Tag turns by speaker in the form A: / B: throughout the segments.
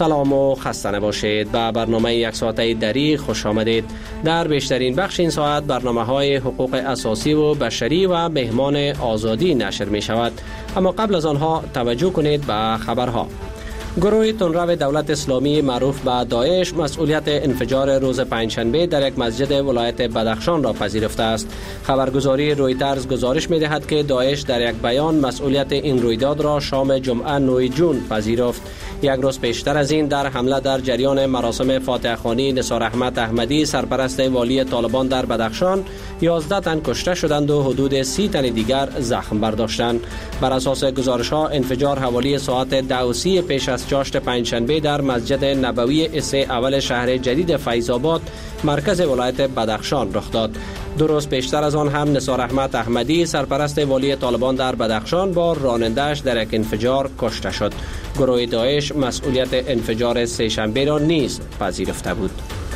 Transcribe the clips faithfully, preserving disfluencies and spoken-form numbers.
A: سلام و خسته نباشید. به برنامه یک ساعته دری خوش آمدید. در بیشترین بخش این ساعت برنامه های حقوق اساسی و بشری و مهمان آزادی نشر می شود. اما قبل از آنها توجه کنید به خبرها. گروه تندرو دولت اسلامی معروف به داعش مسئولیت انفجار روز پنجشنبه در یک مسجد ولایت بدخشان را پذیرفته است. خبرگزاری رویترز گزارش می دهد که داعش در یک بیان مسئولیت این رویداد را شام جمعه نه جون پذیرفت. یک روز پیشتر از این در حمله در جریان مراسم فاتحه خوانی نثار احمد احمدی سرپرست والی طالبان در بدخشان یازده تن کشته شدند و حدود سی تن دیگر زخم برداشتند. بر اساس گزارش ها انفجار حوالی ساعت ده و سی پیش از چاشت پنجشنبه در مسجد نبوی اس اول شهر جدید فیض‌آباد مرکز ولایت بدخشان رخ داد. دو روز پیشتر از آن هم نثار احمد احمدی سرپرست والی طالبان در بدخشان با راننده‌اش در یک انفجار کشته شد. گروه داعش مسئولیت انفجار سه شنبه را نیز پذیرفته بود.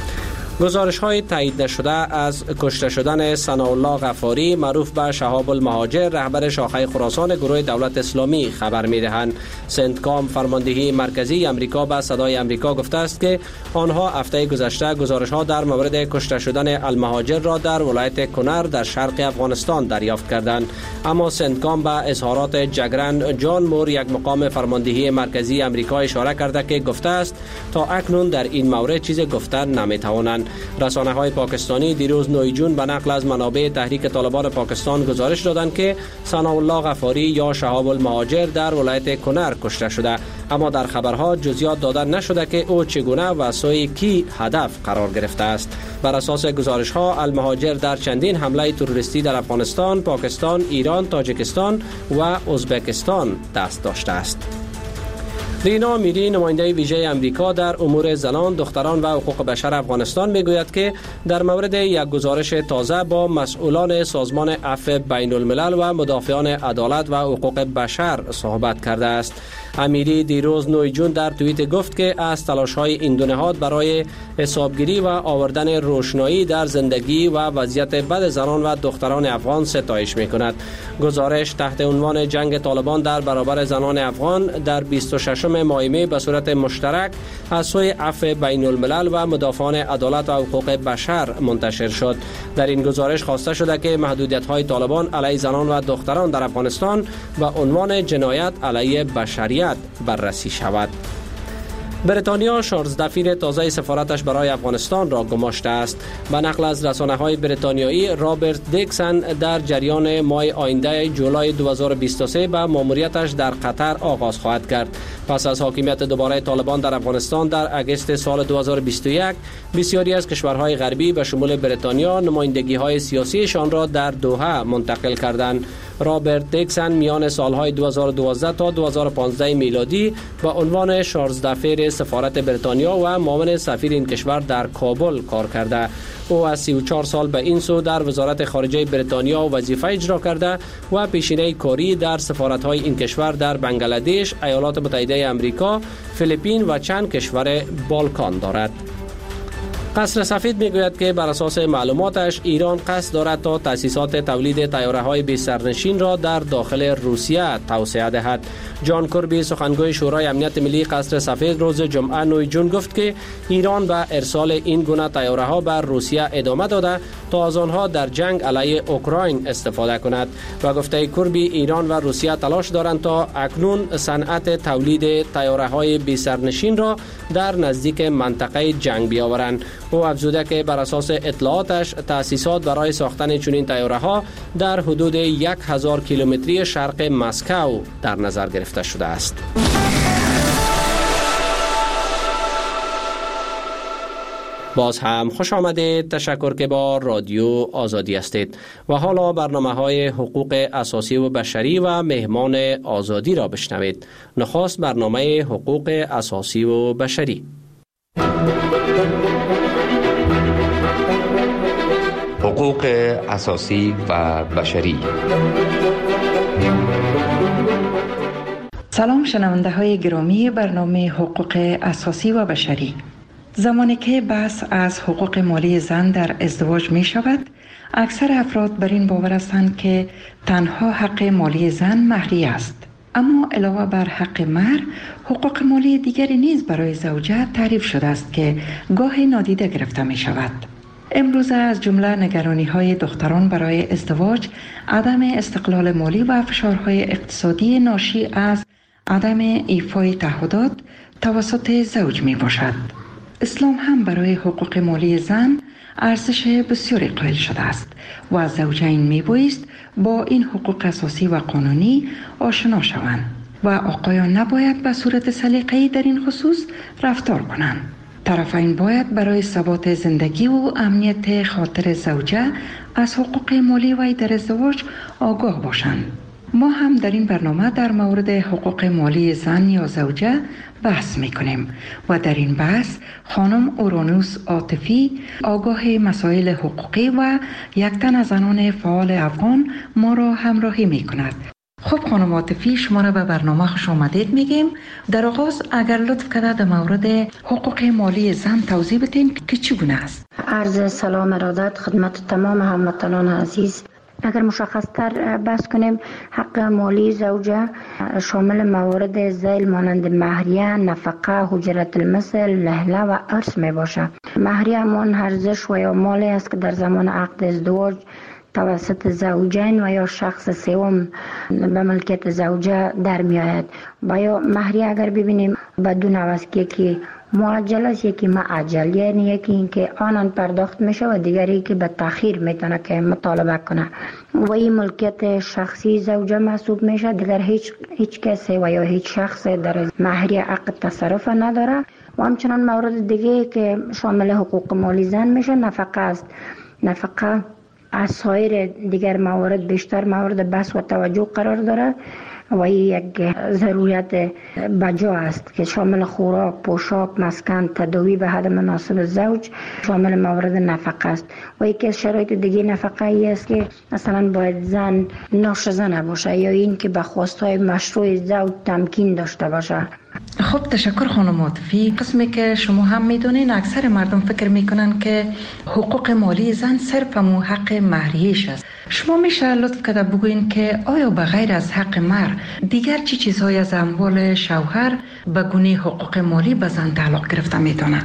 A: گزارش های تایید نشده از کشته شدن ثناءالله غفاری معروف به شهاب المهاجر رهبر شاخه خراسان گروه دولت اسلامی خبر می دهند. سنتکام فرماندهی مرکزی امریکا به صدای امریکا گفته است که آنها هفته گذشته گزارش ها در مورد کشته شدن المهاجر را در ولایت کنر در شرق افغانستان دریافت کردند. اما سنتکام به اظهارات جگرن جان مور یک مقام فرماندهی مرکزی امریکا اشاره کرده که گفته است تا اکنون در این مورد چیزی گفتن نمی توانند. رسانه های پاکستانی دیروز نه جون به نقل از منابع تحریک طالبان پاکستان گزارش دادند که ثناءالله غفاری یا شهاب المهاجر در ولایت کنر کشته شده، اما در خبرها جزئیات داده نشده که او چگونه و سوی کی هدف قرار گرفته است. بر اساس گزارش ها المهاجر در چندین حمله تروریستی در افغانستان، پاکستان، ایران، تاجیکستان و ازبکستان دست داشته است. رینا میری نماینده ویژه امریکا در امور زنان، دختران و حقوق بشر افغانستان میگوید که در مورد یک گزارش تازه با مسئولان سازمان عفو بین الملل و مدافعان عدالت و حقوق بشر صحبت کرده است. امیری دیروز نه جون در توییت گفت که از تلاش‌های این دو نهاد برای حسابگیری و آوردن روشنایی در زندگی و وضعیت بد زنان و دختران افغان ستایش می‌کند. گزارش تحت عنوان جنگ طالبان در برابر زنان افغان در بیست و ششم ماه می به صورت مشترک از سوی عفو بین الملل و مدافعان عدالت و حقوق بشر منتشر شد. در این گزارش خواسته شده که محدودیت‌های طالبان علیه زنان و دختران در افغانستان و عنوان جنایت علیه بشریت بررسی شود. بریتانیا شارلزدفیر تازه سفارتش برای افغانستان را گماشته است. به نقل از رسانه‌های بریتانیایی رابرت دیکسن در جریان ماه آینده جولای دو هزار و بیست و سه به ماموریتش در قطر آغاز خواهد کرد. پس از حاکمیت دوباره طالبان در افغانستان در اگست سال دو هزار و بیست و یک بسیاری از کشورهای غربی به شمول بریتانیا نمایندگی‌های سیاسیشان را در دوحه منتقل کردند. رابرت دیکسن میان سالهای دو هزار و دوازده تا دو هزار و پانزده میلادی با عنوان شارلزدفیر سفارت بریتانیا و معاون سفیر این کشور در کابل کار کرده. او از سی و چهار سال به این سو در وزارت خارجه بریتانیا وظیفه اجرا کرده و پیشینه کاری در سفارت‌های این کشور در بنگلادش، ایالات متحده آمریکا، فیلیپین و چند کشور بالکان دارد. قصر سفید میگوید که بر اساس معلوماتش ایران قصد دارد تا تأسیسات تولید طیاره‌های بی سرنشین را در داخل روسیه توسعه دهد. جان کربی سخنگوی شورای امنیت ملی قصر سفید روز جمعه نه جون گفت که ایران به ارسال این گونه طیاره‌ها بر روسیه ادامه داده تا از آنها در جنگ علیه اوکراین استفاده کند و گفته کربی ایران و روسیه تلاش دارند تا اکنون صنعت تولید طیاره‌های بی سرنشین را در نزدیک منطقه جنگ بیاورند. او افزوده که بر اساس اطلاعاتش تأسیسات برای ساختن چنین طیاره‌ها در حدود یک هزار کیلومتری شرق مسکو در نظر گرفته شده است. باز هم خوش آمدید. تشکر که با رادیو آزادی هستید و حالا برنامه‌های حقوق اساسی و بشری و مهمان آزادی را بشنوید. نخست برنامه حقوق اساسی و بشری.
B: حقوق اساسی و بشری.
C: سلام شنونده های گرامی برنامه حقوق اساسی و بشری. زمانی که بحث از حقوق مالی زن در ازدواج می شود، اکثر افراد بر این باور هستند که تنها حق مالی زن مهری است. اما علاوه بر حق مهر، حقوق مالی دیگری نیز برای زوجه تعریف شده است که گاهی نادیده گرفته می شود. امروزه از جمله نگرانی های دختران برای ازدواج، عدم استقلال مالی و فشارهای اقتصادی ناشی از عدم ایفای تعهدات توسط زوج می باشد. اسلام هم برای حقوق مالی زن ارزش بسیاری قائل شده است و زوجین می بایست با این حقوق اساسی و قانونی آشنا شوند و آقایان نباید به صورت سلیقه‌ای در این خصوص رفتار کنند. طرفین باید برای ثبات زندگی و امنیت خاطر زوجه از حقوق مالی وی در ازدواج آگاه باشند. ما هم در این برنامه در مورد حقوق مالی زن یا زوجه بحث میکنیم و در این بحث خانم اورانوس عاطفی، آگاه مسائل حقوقی و یک تن از زنان فعال افغان ما را همراهی میکند. خب خانم عاطفی، شما را به برنامه خوش آمدید میگیم. در آغاز اگر لطف کرده در مورد حقوق مالی زن توضیح بدین که چگونه است.
D: عرض سلام ارادت خدمت تمام هموطنان عزیز. اگر مشخص تر بحث کنیم، حق مالی زوجه شامل موارد ذیل مانند مهریه، نفقه، اجرت المثل، لهله و ارث می باشه. مهریه همان ارزش و یا مالی است که در زمان عقد ازدواج توسط زوجین و یا شخص سوم به ملکیت زوجه در می آید. و یا مهریه اگر ببینیم بدون عوض که معجل است، یکی معجل، یعنی یکی اینکه آنان پرداخت میشه و دیگری که به تأخیر میتونه که مطالبه کنه و این ملکیت شخصی زوجه محسوب میشه. دیگر هیچ هیچ کسی و یا هیچ شخص در مهریه عقد تصرف نداره. و همچنان مورد دیگه که شامل حقوق مالی زن میشه نفقه است. نفقه از سایر دیگر موارد بیشتر مورد بحث و توجه قرار داره و این یک ضرورت بجا است که شامل خوراک، پوشاک، مسکن، تداوی به حد مناسب زوج شامل مورد نفقه است. و یکی از شرایط دیگه نفقه ای است که مثلا باید زن ناشزه نباشه یا این که به خواستهای مشروع زوج تمکین داشته باشه.
C: خب تشکر خانم عاطفی. قسمی که شما هم میدونین اکثر مردم فکر میکنن که حقوق مالی زن صرف مو حق مهریش است. شما میشه لطف کرده بگوین که آیا به غیر از حق مهر دیگر چی چیزهای از اموال شوهر به گونه حقوق مالی به زن تعلق گرفته میتونه؟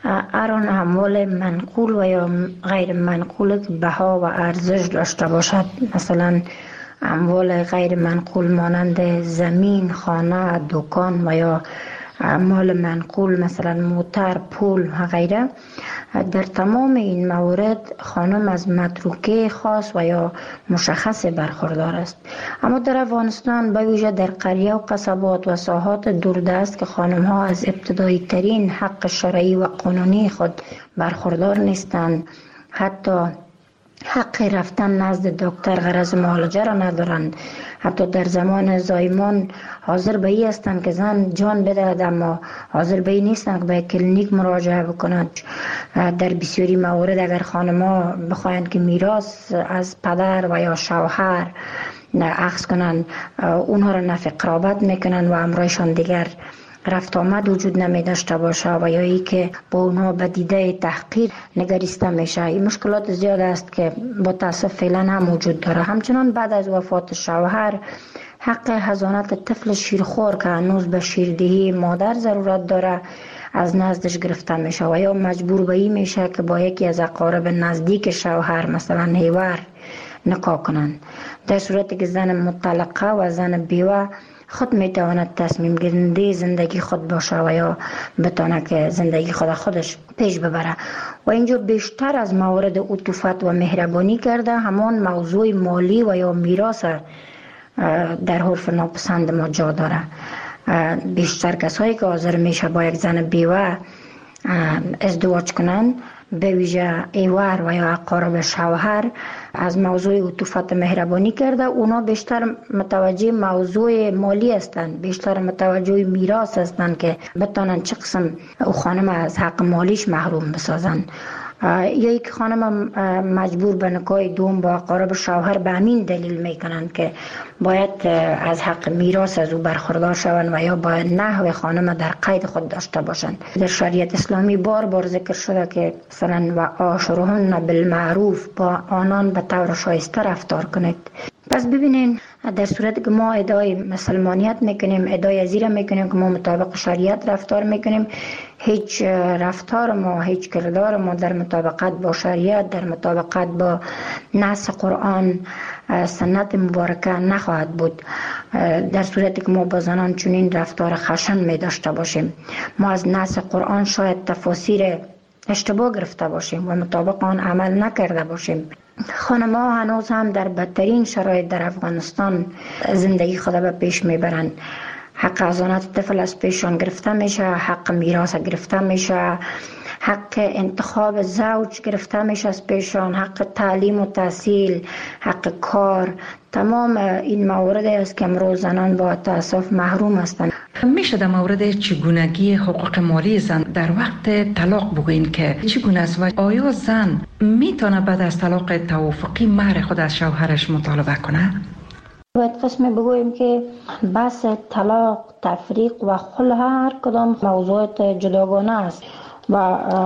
D: هر اموال منقول و یا غیر منقول بها و ارزش داشته باشد، مثلا اموال غیر منقول مانند زمین، خانه، دکان و یا اموال منقول مثلا موتر، پول و غیره، در تمام این موارد خانم از متروکه خاص و یا مشخص برخوردار است. اما در افغانستان به ویژه در قریه و قصبات و ساحات دوردست که خانم ها از ابتدایی ترین حق شرعی و قانونی خود برخوردار نیستند، حتی حق رفتن نزد دکتر غرض معالجه را ندارند، حتی در زمان زایمان حاضر به این هستند که زن جان بدهد اما حاضر به این نیستند که به کلینیک مراجعه بکنند. در بسیاری موارد اگر خانم‌ها بخواهند که میراث از پدر و یا شوهر اخذ کنند، اونها را نفی قرابت میکنند و امرایشان دیگر رفت آمد وجود نمی داشته باشه و یا ای که با اونها به دیده تحقیر نگریسته میشه. این مشکلات زیاد است که با تاسف فعلا هم وجود داره. همچنان بعد از وفات شوهر حق حضانت طفل شیرخوار که هنوز به شیردهی مادر ضرورت داره از نزدش گرفته میشه و یا مجبور به این میشه که با یکی از اقارب نزدیک شوهر مثلا هیور نکاح کنند. در صورتی که زن مطلقه و زن بیوه خود میتواند تصمیم گیرنده زندگی خود باشه و یا بتونه که زندگی خود خودش پیش ببره. و اینجا بیشتر از موارد عطوفت و مهربانی کرده همان موضوع مالی و یا میراث در حرف ناپسند ما جا داره. بیشتر کسایی که حاضر میشه با یک زن بیوه ازدواج کنند، به ویژه ایوار و یا اقارب شوهر، از موضوع عطوفت مهربانی کرده. اونا بیشتر متوجه موضوع مالی هستند، بیشتر متوجه میراث هستند که بتونن چه قسم او خانم از حق مالیش محروم بسازن. یا یک خانم مجبور به نکاح دوم با اقارب شوهر به همین دلیل میکنند که باید از حق میراث از او برخوردار شوند و یا باید نحو خانم در قید خود داشته باشند. در شریعت اسلامی بار بار ذکر شده که مثلا و عاشرهن بالمعروف، با آنان به طور شایسته رفتار کنید. پس ببینین در صورتی که ما ادعای مسلمانیت میکنیم، ادعای ازیره میکنیم که ما مطابق شریعت رفتار میکنیم، هیچ رفتار ما، هیچ کردار ما در مطابقت با شریعت، در مطابقت با نص قرآن سنت مبارکه نخواهد بود. در صورتی که ما با زنان چنین رفتار خشن می داشته باشیم، ما از نص قرآن شاید تفاسیر اشتباه گرفته باشیم و مطابق آن عمل نکرده باشیم. خانم‌ها هنوز هم در بدترین شرایط در افغانستان زندگی خود به پیش میبرند. حق حضانت طفل از پیشان گرفته میشه، حق میراث گرفته میشه، حق انتخاب زوج گرفته میشه از پیشان، حق تعلیم و تحصیل، حق کار. تمام این موارد است که امروز زنان با تأسف محروم هستند.
C: میشه در مورد چگونگی حقوق مالی زن در وقت طلاق بگوین که چگونه است و آیا زن میتونه بعد از طلاق توافقی مهر خود از شوهرش مطالبه کنه؟
D: باید قسم بگوییم که بحث طلاق، تفریق و خلع هر کدام موضوعات جداگانه است و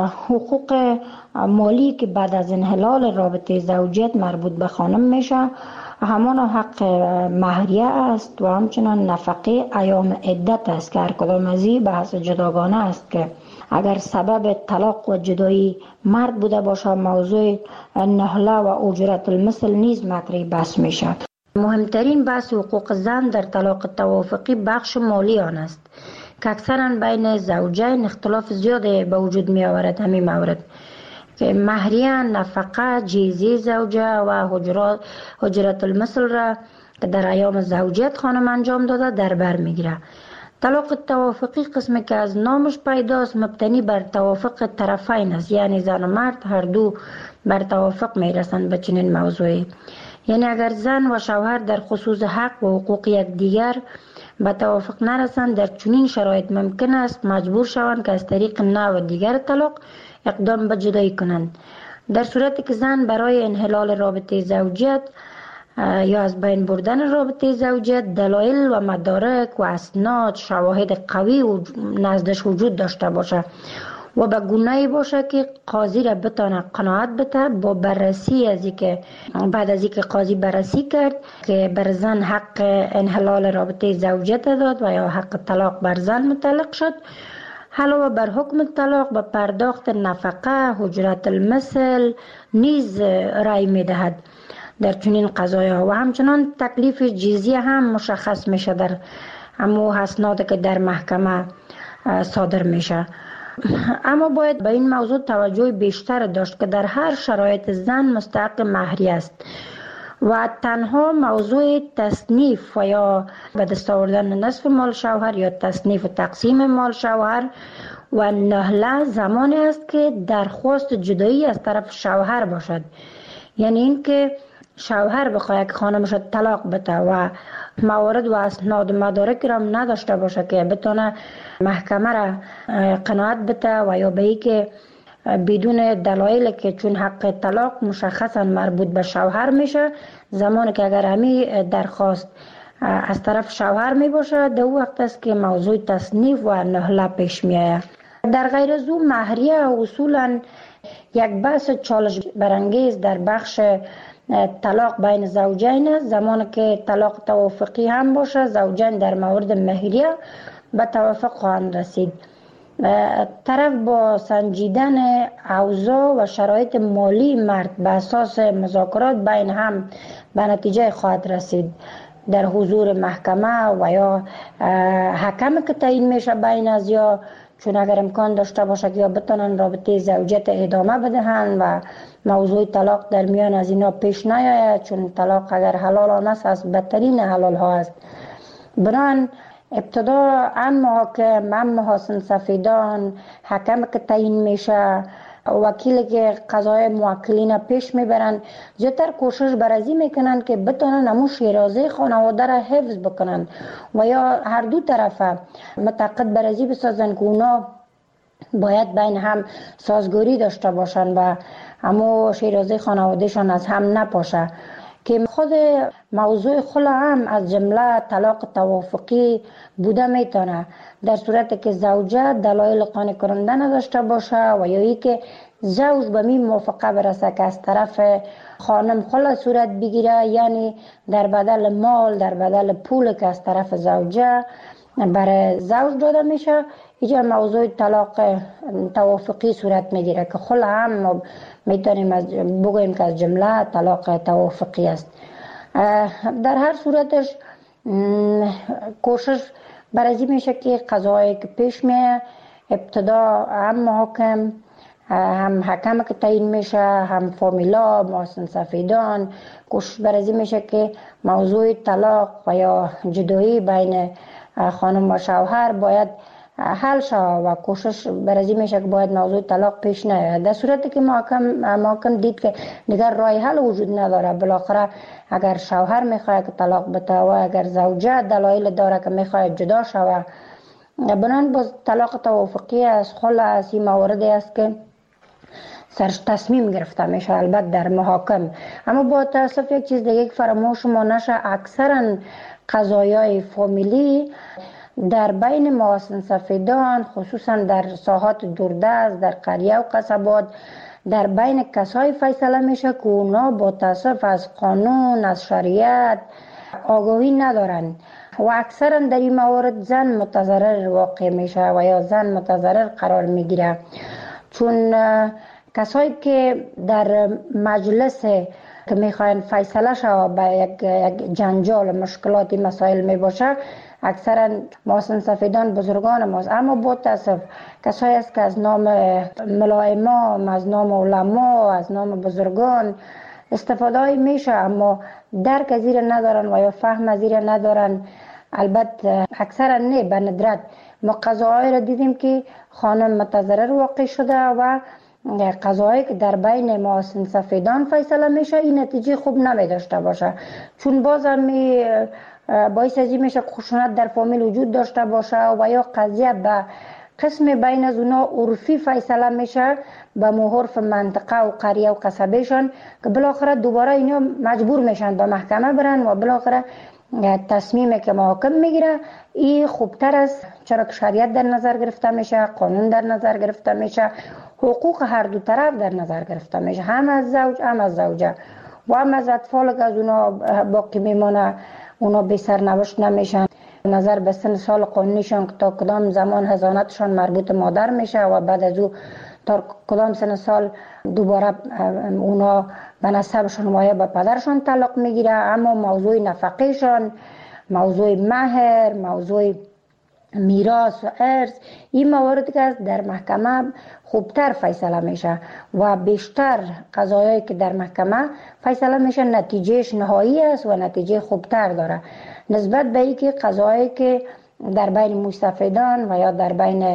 D: حقوق مالی که بعد از انحلال رابطه زوجیت مربوط به خانم میشه همان حق مهریه است و همچنان نفقه ایام عدت است که هر کدام از این بحث جداگانه است که اگر سبب طلاق و جدایی مرد بوده باشه موضوع نهله و اجرت المثل نیز مطرح بحث میشه. مهمترین بحث حقوق زن در طلاق توافقی بخش مالی آن است که اکثرا بین زوجین اختلاف زیاد به وجود می آورد. همین مورد که مهریه، نفقه، جیزی زوجه و حجرات حجرت المثل را که در ایام زوجیت خانم انجام داده در بر می گیره. طلاق توافقی قسمی که از نامش پیداست مبتنی بر توافق طرفین است، یعنی زن و مرد هر دو بر توافق می رسند به چنین موضوعی. یعنی اگر زن و شوهر در خصوص حق و حقوق یکدیگر به توافق نرسند، در چنین شرایط ممکن است مجبور شوند که از طریق نوع دیگر طلاق اقدام به جدایی کنند. در صورتی که زن برای انحلال رابطه زوجیت یا از بین بردن رابطه زوجیت دلایل و مدارک و اسناد شواهد قوی و نزدش وجود داشته باشه و به گونه‌ای باشه که قاضی را بتونه قناعت بده با بررسی از اینکه بعد از اینکه قاضی بررسی کرد که بر زن حق انحلال رابطه زوجیت داد و یا حق طلاق بر زن متعلق شد، علاوه بر حکم طلاق به پرداخت نفقه، حجرت المثل نیز رأی میدهد در چنین قضایا و همچنان تکلیف جزیه هم مشخص میشه در همو اسناد که در محکمه صادر میشه. اما باید به این موضوع توجه بیشتر داشت که در هر شرایط زن مستحق مهریه است و تنها موضوع تصنیف و یا به دست آوردن نصف مال شوهر یا تصنیف و تقسیم مال شوهر و نهله زمانی است که درخواست جدایی از طرف شوهر باشد. یعنی اینکه شوهر بخواهد که خانمش طلاق بده و موارد و اسناد و مدارک را نداشته باشه که بتونه محکمه را قناعت بده و یا به ای که بدون دلایل که چون حق طلاق مشخصا مربوط به شوهر میشه، زمانی که اگر همی درخواست از طرف شوهر می باشه در وقت است که موضوع تصنیف و نهله پیش می آید. در غیر از او مهریه اصولا یک بحث چالش برانگیز در بخش طلاق بین زوجین است. زمانی که طلاق توافقی هم باشه زوجین در مورد مهریه به توافق خواهند رسید. طرف با سنجیدن اوضاع و شرایط مالی مرد به اساس مذاکرات بین هم به نتیجه خواهد رسید در حضور محکمه و یا حکم که تعیین میشه بین از یا چون اگر امکان داشته باشه که یا بتونن رابطه زوجیت ادامه بدهند و موضوع طلاق در میان از اینا پیش نیاید، چون طلاق اگر حلال آن است از بدترین حلال ها است. بران ابتدا ام محاکم، ام محاسن سفیدان، حکم که تعیین میشه، وکیلی که قضای موکلین پیش میبرن، زیادتر کوشش برازی میکنن که بتونن همون شیرازه خانواده را حفظ بکنن و یا هر دو طرفه متعاقد برازی بسازن که اونا باید بین هم سازگاری داشته باشن و همون شیرازه خانوادهشان از هم نپاشه. که خود موضوع خلع هم از جمله طلاق توافقی بوده میتونه در صورت که زوجه دلایل قانع کننده نداشته باشه و یا ای که زوج به می موافقه برسه که از طرف خانم خلا صورت بگیره، یعنی در بدل مال، در بدل پول که از طرف زوجه برای زوج داده میشه، اینجا موضوع طلاق توافقی صورت میگیره که خلا هم میتونیم از بگوییم که از جمله طلاق توافقی است. در هر صورتش کوشش برای میشه که قضایی که پیش میه ابتدا هم محاکم، هم حکم که تعیین میشه، هم فامیلا، محسن سفیدان، کوشش برای میشه که موضوع طلاق و یا جدایی بین خانم و شوهر باید حل شود و کوشش برای میشه که باید موضوع طلاق پیش نیاد. در صورتی که محکم محکم دید که دیگر راه حل وجود نداره، بالاخره اگر شوهر میخواد که طلاق بده و اگر زوجه دلایل داره که میخواد جدا شود، بنان باز طلاق توافقی از خلا از این موارد است که سرش تصمیم گرفته میشه، البته در محاکم. اما با تاسف یک چیز دیگه که فراموش ما نشه، اکثرا قضایای فامیلی در بین محسن سفیدان، خصوصا در ساحات دوردست، در قریه و قصبات، در بین کسای فیصله میشه که اونا با تاسف از قانون، از شریعت آگاهی ندارن و اکثرا در این موارد زن متضرر واقع میشه و یا زن متضرر قرار میگیره، چون کسایی که در مجلس که میخواین فیصله شود به یک, یک جنجال مشکلاتی مسائل میباشه، اکثرا محسن سفیدان بزرگان ماست. اما با تاسف کسایی است که از نام ملائمام، از نام علما، از نام بزرگان استفاده میشه، اما درک از زیر ندارن و یا فهم از زیر ندارن. البته اکثرا نه، به ندرت ما قضاهای را دیدیم که خانم متضرر واقع شده و قضایی که در بین محسن سفیدان فیصله میشه این نتیجه خوب نمی داشته باشه، چون باز هم می باعث ازی میشه خشونت در فامیل وجود داشته باشه و یا قضیه به قسم بین از اونا عرفی فیصله میشه به محرف منطقه و قریه و قصبهشان که بالاخره دوباره اینا مجبور میشن به محکمه برن و بالاخره تصمیمی که محاکم میگیره این خوبتر است، چرا که شریعت در نظر گرفته میشه، قانون در نظر گرفته میشه، حقوق هر دو طرف در نظر گرفته میشه، هم از زوج هم از زوجه و هم از اطفال که از اونا باقی میمانه، اونا بی سرنوشت نمیشن. نظر به سن سال قانونیشان که تا کدام زمان حضانتشان مربوط مادر میشه و بعد از او تا کدام سن سال دوباره اونا به نسبشان و یا به پدرشان تعلق میگیره. اما موضوع نفقهشان، موضوع مهر، موضوع میراث و ارث، این مواردی که در محکمه خوبتر فیصله میشه و بیشتر قضایایی که در محکمه فیصله میشه نتیجهش نهایی است و نتیجه خوبتر داره نسبت به اینکه قضایایی که در بین مستفیدان و یا در بین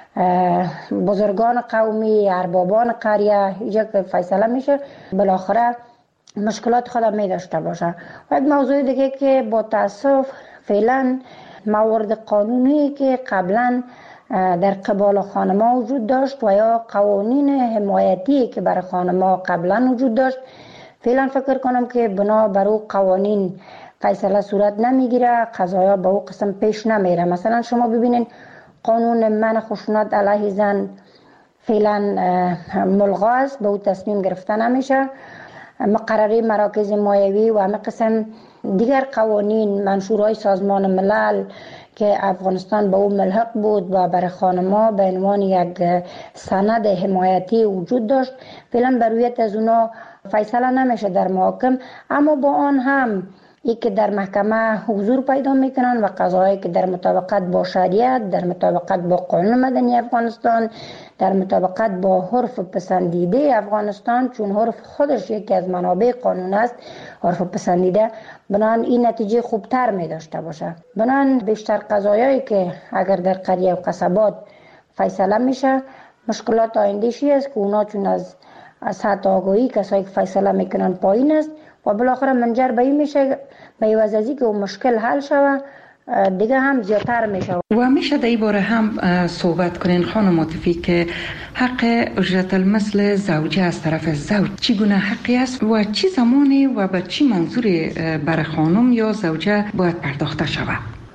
D: بزرگان قومی، اربابان قریه اینجا که فیصله میشه بالاخره مشکلات خود می داشته باشه. و یک موضوع دیگه که با تاسف فعلا موارد قانونی که قبلا در قبال خانما وجود داشت و یا قوانین حمایتی که برای خانما قبلا وجود داشت، فعلا فکر کنم که بنا بر او قوانین فیصله صورت نمیگیره، قضایا به او قسم پیش نمیره. مثلا شما ببینین قانون منع خشونت علیه زن فعلا ملغا است، به او تصمیم گرفته نمیشه. مقرره مراکز مایوی و همه قسم دیگر قوانین منشورهای سازمان ملل که افغانستان به او ملحق بود و برای خانما به عنوان یک سند حمایتی وجود داشت، فعلا بر رویت از اونا فیصله نمیشه در محاکم. اما با آن هم ای که در محکمه حضور پیدا میکنن و قضایی که در مطابقت با شریعت، در مطابقت با قانون مدنی افغانستان، در مطابقت با حرف پسندیده افغانستان، چون حرف خودش یکی از منابع قانون است، حرف پسندیده، بنان این نتیجه خوبتر می داشته باشه. بنان بیشتر قضایایی که اگر در قریه و قصبات فیصله میشه، مشکلات آینده‌شی است که اونا چون از سطح آگاهی کسایی که فیصله میکنن پایین است و بالاخره منجر به این میشه به عوض از اینکه اون مشکل حل شود دیگه هم زیادتر میشه.
C: و میشه در این باره هم صحبت کنین خانم عاطفی که حق اجرت المثل زوجه از طرف زوج چگونه حقی است و چی زمانی و به چی منظوری برای خانم یا زوجه باید پرداخته شود؟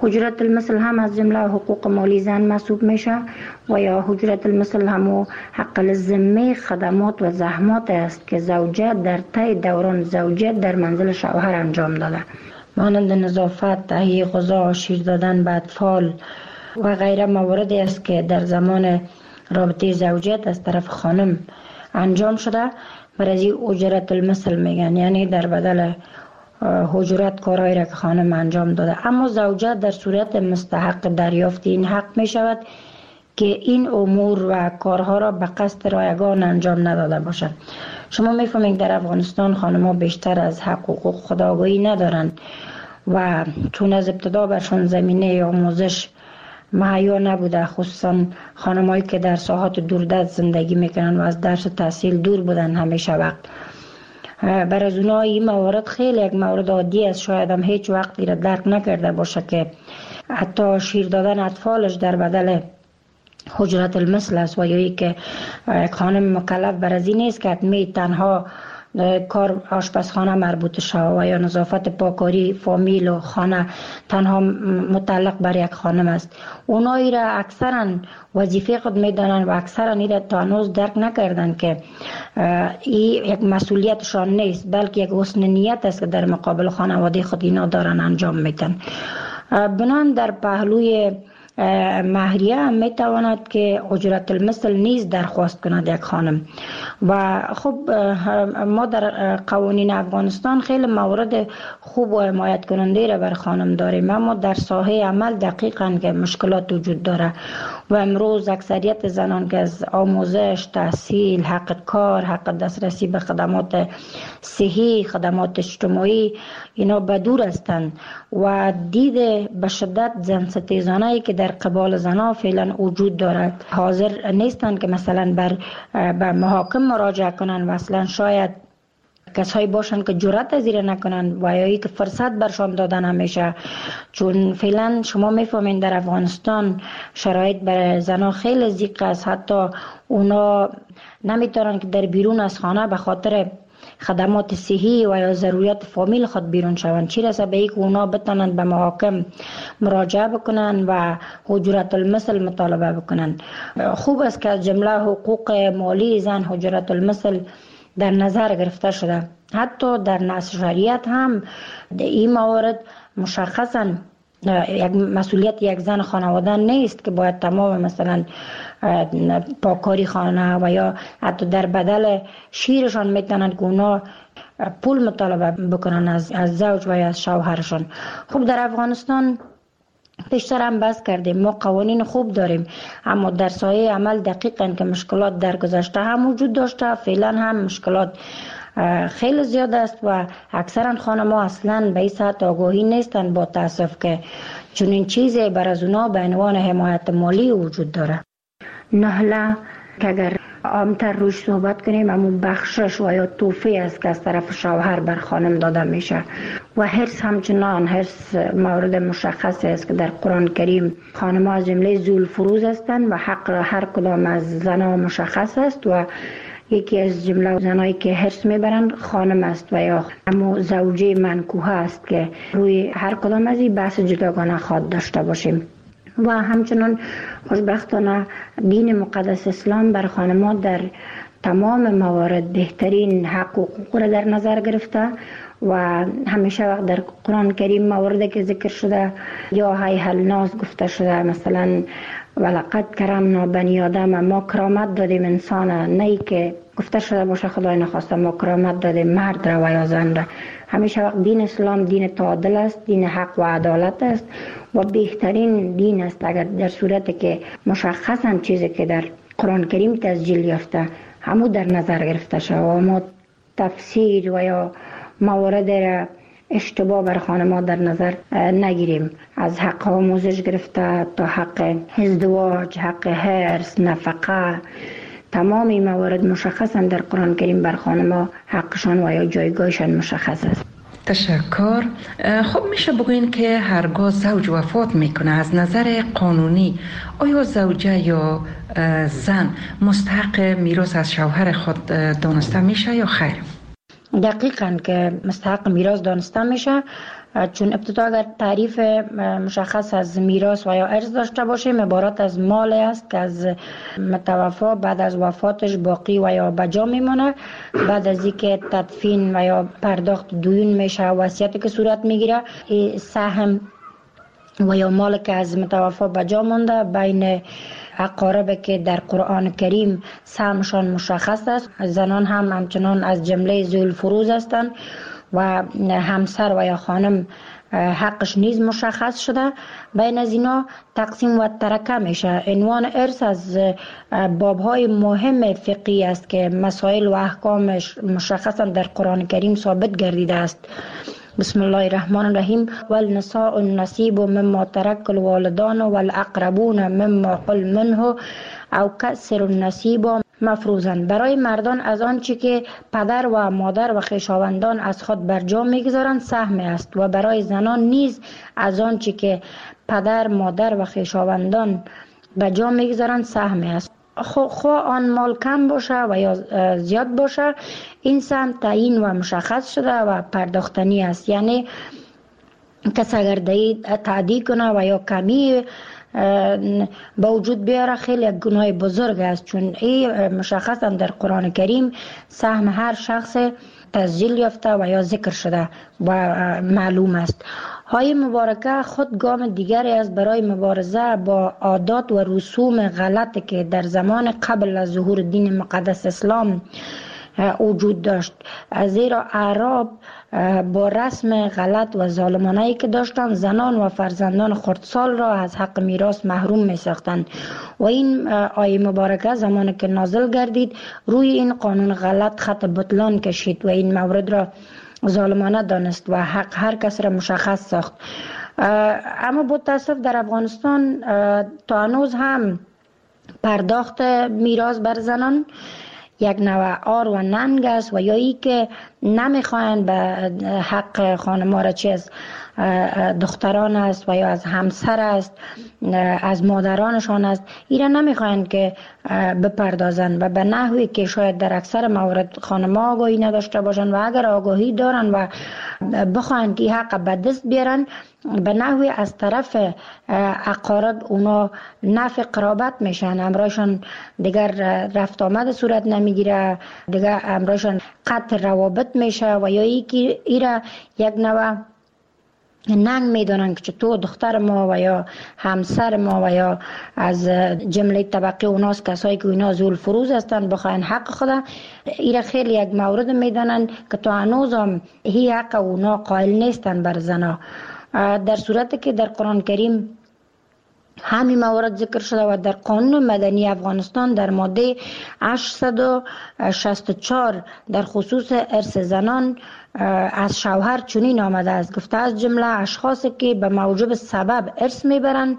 D: حجرت المثل هم از جمله حقوق مالی زن محسوب میشه و یا حجرت المثل هم حق الذمه خدمات و زحمات است که زوجه در طی دوران زوجیت در منزل شوهر انجام داده، مانند نظافت، تهیه غذا، شیر دادن به اطفال و غیره مواردی است که در زمان رابطه زوجیت از طرف خانم انجام شده. برای اجرت المثل میگن، یعنی در بدل حجرت کارهایی را که خانم انجام داده. اما زوجه در صورت مستحق دریافت این حق می شود که این امور و کارها را به قصد رایگان انجام نداده باشد. شما میفهمید در افغانستان خانم‌ها بیشتر از حق و حقوق خود آگاهی ندارند و چون از ابتدا برشان زمینه آموزش مهیا نبوده، خصوصا خانمایی که در ساحات دوردست زندگی میکنن و از درس و تحصیل دور بودن همیشه وقت. برای از اونها این موارد خیلی یک مورد عادی است، شاید هم هیچ وقتی را درک نکرده باشه که حتی شیر دادن اطفالش در بدل حجرت المثل است و یا ای که خانم مکلف بر از این نیست که حتمی تنها کار آشپزخانه مربوط شود و یا نظافت پاکاری فامیل و خانه تنها متعلق بر یک خانم است. اونایی را اکثرا وظیفه خود میدانند و اکثرا این را تا هنوز درک نکردند که این یک مسئولیتشان نیست، بلکه یک حسن نیت است که در مقابل خانواده خود اینا دارن انجام میدن. بنان در پهلوی مهریه هم می تواند که اجرت المثل نیز درخواست کند یک خانم. و خب ما در قوانین افغانستان خیلی موارد خوب و حمایت کننده را بر خانم داریم، اما در ساحه عمل دقیقاً که مشکلات وجود داره و امروز اکثریت زنان که از آموزش، تحصیل، حق کار، حق دسترسی به خدمات صحی، خدمات اجتماعی اینا بدور هستند و دید به شدت زن ستیزانه‌ای که در قبال زنها فعلا وجود دارد حاضر نیستند که مثلا بر به محاکم مراجعه کنند و اصلا شاید کسایی باشند که جرأت از این نکنند و یا که فرصت برشان دادن همیشه. چون فعلا شما میفهمین در افغانستان شرایط برای زنها خیلی ضیق است، حتی اونا نمیتونن که در بیرون از خانه به خاطر خدمات صحی و یا ضروریات فامیل خود بیرون شوند، چی رسه به اینکه اونا بتونن به محاکم مراجعه بکنن و حجرت المثل مطالبه بکنن. خوب است که از جمله حقوق مالی زن حجرت المثل در نظر گرفته شده. حتی در نص شریعت هم این موارد مشخصا یک مسئولیت یک زن خانواده نیست که باید تمام مثلا پاکاری خانه و یا حتی در بدل شیرشان میتونند که اونا پول مطالبه بکنن از از زوج و یا از شوهرشان. خب در افغانستان پیشتر هم بحث کردیم، ما قوانین خوب داریم اما در سایه عمل دقیقاً که مشکلات در گذشته هم وجود داشته، فعلا هم مشکلات خیلی زیاد است و اکثرا خانم‌ها اصلا به این سطح آگاهی نیستند با تاسف که چنین چیزی بر از اونا به عنوان حمایت مالی وجود داره. نهله که اگر عامتر روش صحبت کنیم اما بخشش و یا توفی است که از طرف شوهر بر خانم داده میشه و حرص همچنان حرص مورد مشخص است که در قرآن کریم خانم ها از جمله ذوالفروض هستند و حق هر کدام از زنها مشخص است و یکی از جمله زنایی که حرص میبرند خانم است و یا اما زوجه منکوحه است که روی هر کدام از این بحث جداگانه خواهد داشته باشیم. و همچنان خوشبختانه دین مقدس اسلام بر خانم‌ها در تمام موارد بهترین حق و حقوق را در نظر گرفته و همیشه وقت در قرآن کریم مواردی که ذکر شده یا هی الناس گفته شده، مثلا ولقد کرمنا بنی آدم، ما کرامت دادیم انسان، نه که گفته شده باشه خدای نخواسته ما کرامت دادیم مرد را و یا زن را. همیشه وقت دین اسلام دین تعادل است، دین حق و عدالت است و بهترین دین است اگر در صورتی که مشخصا چیزی که در قرآن کریم تسجیل یافته همو در نظر گرفته شود و ما تفسیر و یا موارد را اشتباه بر خانم‌ها در نظر نگیریم، از حق آموزش گرفته تا حق ازدواج، حق حرص، نفقه، تمام این موارد مشخصا در قرآن کریم بر خانم‌ها حقشان و یا جایگاهشان مشخص است.
C: تشکر. خب میشه بگوین که هرگاه زوج وفات میکنه از نظر قانونی آیا زوجه یا زن مستحق میراث از شوهر خود دانسته میشه یا خیر؟
D: دقیقاً که مستحق میراث دانسته میشه، چون ابتدا اگر تعریف مشخص از میراث و یا ارث داشته باشیم عبارت از مال است که از متوفا بعد از وفاتش باقی و یا بجا میمونه، بعد از اینکه تدفین و یا پرداخت دیون میشه وصیتی که صورت میگیره، سهم و یا مال که از متوفا بجا مونده بین اقارب که در قرآن کریم سهمشان مشخص است. زنان هم همچنان از جمله ذوی الفروض هستند و همسر و یا خانم حقش نیز مشخص شده. بین از اینا تقسیم و ترکه میشه. عنوان ارث از بابهای مهم فقهی است که مسائل و احکامش مشخصا در قرآن کریم ثابت گردیده است. بسم الله الرحمن الرحیم والنساء النصیب مما ترک الوالدان والاقربون مما قل منه او کسر النصیب مفروضاً. برای مردان از آنچه که پدر و مادر و خویشاوندان از خود برجا میگذارند سهم است و برای زنان نیز از آنچه که پدر مادر و خویشاوندان برجا میگذارند سهم است. خواه آن مال کم باشه و یا زیاد باشه این سهم تعیین و مشخص شده و پرداختنی است. یعنی کس اگر تعدی کنه و یا کمی با وجود بیاره خیلی یک گناه بزرگ است، چون این مشخصا در قرآن کریم سهم هر شخص تسجیل یافته و یا ذکر شده و معلوم است. های مبارکه خود گام دیگری است برای مبارزه با عادات و رسوم غلط که در زمان قبل از ظهور دین مقدس اسلام وجود داشت، زیرا اعراب با رسم غلط و ظالمانه‌ای که داشتند زنان و فرزندان خردسال را از حق میراث محروم می ساختند و این آیه مبارکه زمانی که نازل گردید روی این قانون غلط خط بطلان کشید و این مورد را ظالمانه دانست و حق هر کس را مشخص ساخت. اما با تاسف در افغانستان تا هنوز هم پرداخت میراث بر زنان یک نوع آر و ننگ است و یا ای که نمیخواین به حق خانم‌ها را چه از دختران است و یا از همسر است از مادرانشان است ایره نمیخواین که بپردازن و به نحوی که شاید در اکثر موارد خانم‌ها آگاهی نداشته باشن و اگر آگاهی دارن و بخواین که حق به دست بیارن به نحوی از طرف اقارب اونا نفع قرابت میشن، امرایشان دیگر رفت آمد صورت نمیگیره، دیگر امرایشان قطع روابط میشه و یا ای که ایره یک نوع ننگ میدونن که تو دختر ما و یا همسر ما و یا از جمله طبقه اوناست کسایی که اینا ذو الفروض هستن بخواین حق خدا ایره خیلی یک مورد میدونن که تو هنوز هم هی حق اونا قائل نیستن بر زنا، در صورتی که در قرآن کریم همین موارد ذکر شده و در قانون مدنی افغانستان در ماده هشتصد و شصت و چهار در خصوص ارث زنان از شوهر چنین آمده است، گفته از جمله اشخاصی که به موجب سبب ارث میبرند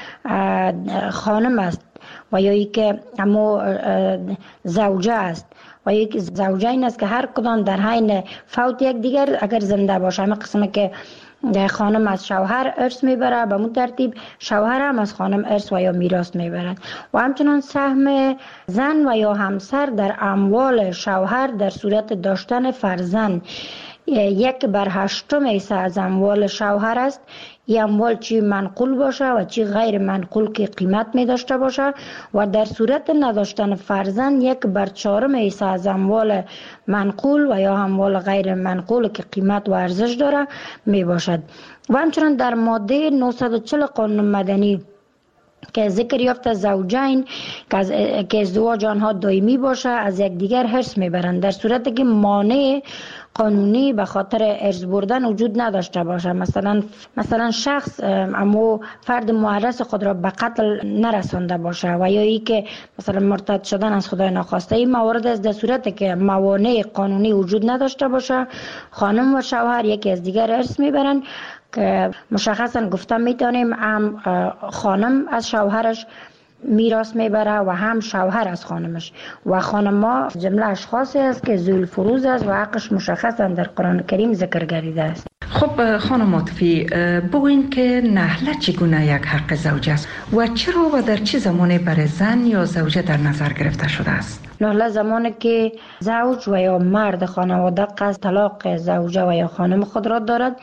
D: خانم است و یا ای که امو زوجه است و یک زوجه این است که هر کدام در حین فوت یک دیگر اگر زنده باشه همه قسمه که خانم از شوهر ارث میبره به مون ترتیب شوهر هم از خانم ارث و یا میراث میبرند و همچنان سهم زن و یا همسر در اموال شوهر در صورت داشتن فرزند یک بر هشتم حصه از اموال شوهر است. این اموال چی منقول باشه و چی غیر منقول که قیمت می داشته باشه و در صورت نداشتن فرزند یک بر چهارم حصه از اموال منقول و یا اموال غیر منقول که قیمت و ارزش داره می باشد. و همچنان در ماده نهصد و چهل قانون مدنی که ذکر یافته زوجین که ازدواج آنها دائمی باشه از یک دیگر حرص میبرند در صورتی که مانع قانونی به خاطر ارث بردن وجود نداشته باشه، مثلا مثلا شخص اما فرد معرض خود را به قتل نرسانده باشه و یا ای که مثلا مرتد شدن از خدای ناخواسته. این موارد از در صورتی که موانع قانونی وجود نداشته باشه خانم و شوهر یکی از دیگر ارث میبرند که مشخصا گفتم میتونیم هم خانم از شوهرش میراث میبره و هم شوهر از خانمش و خانم‌ها جمله اشخاصی است که ذو الفروض است و حقش مشخصا در قرآن کریم ذکر گردیده است.
C: خب خب خانم عاطفی، بگوین که نهله چگونه یک حق زوج است و چرا و در چه زمانی برای زن یا زوجه در نظر گرفته شده است؟
D: نهله زمانی که زوج و یا مرد خانواده قصد طلاق زوجه و یا خانم خود را دارد،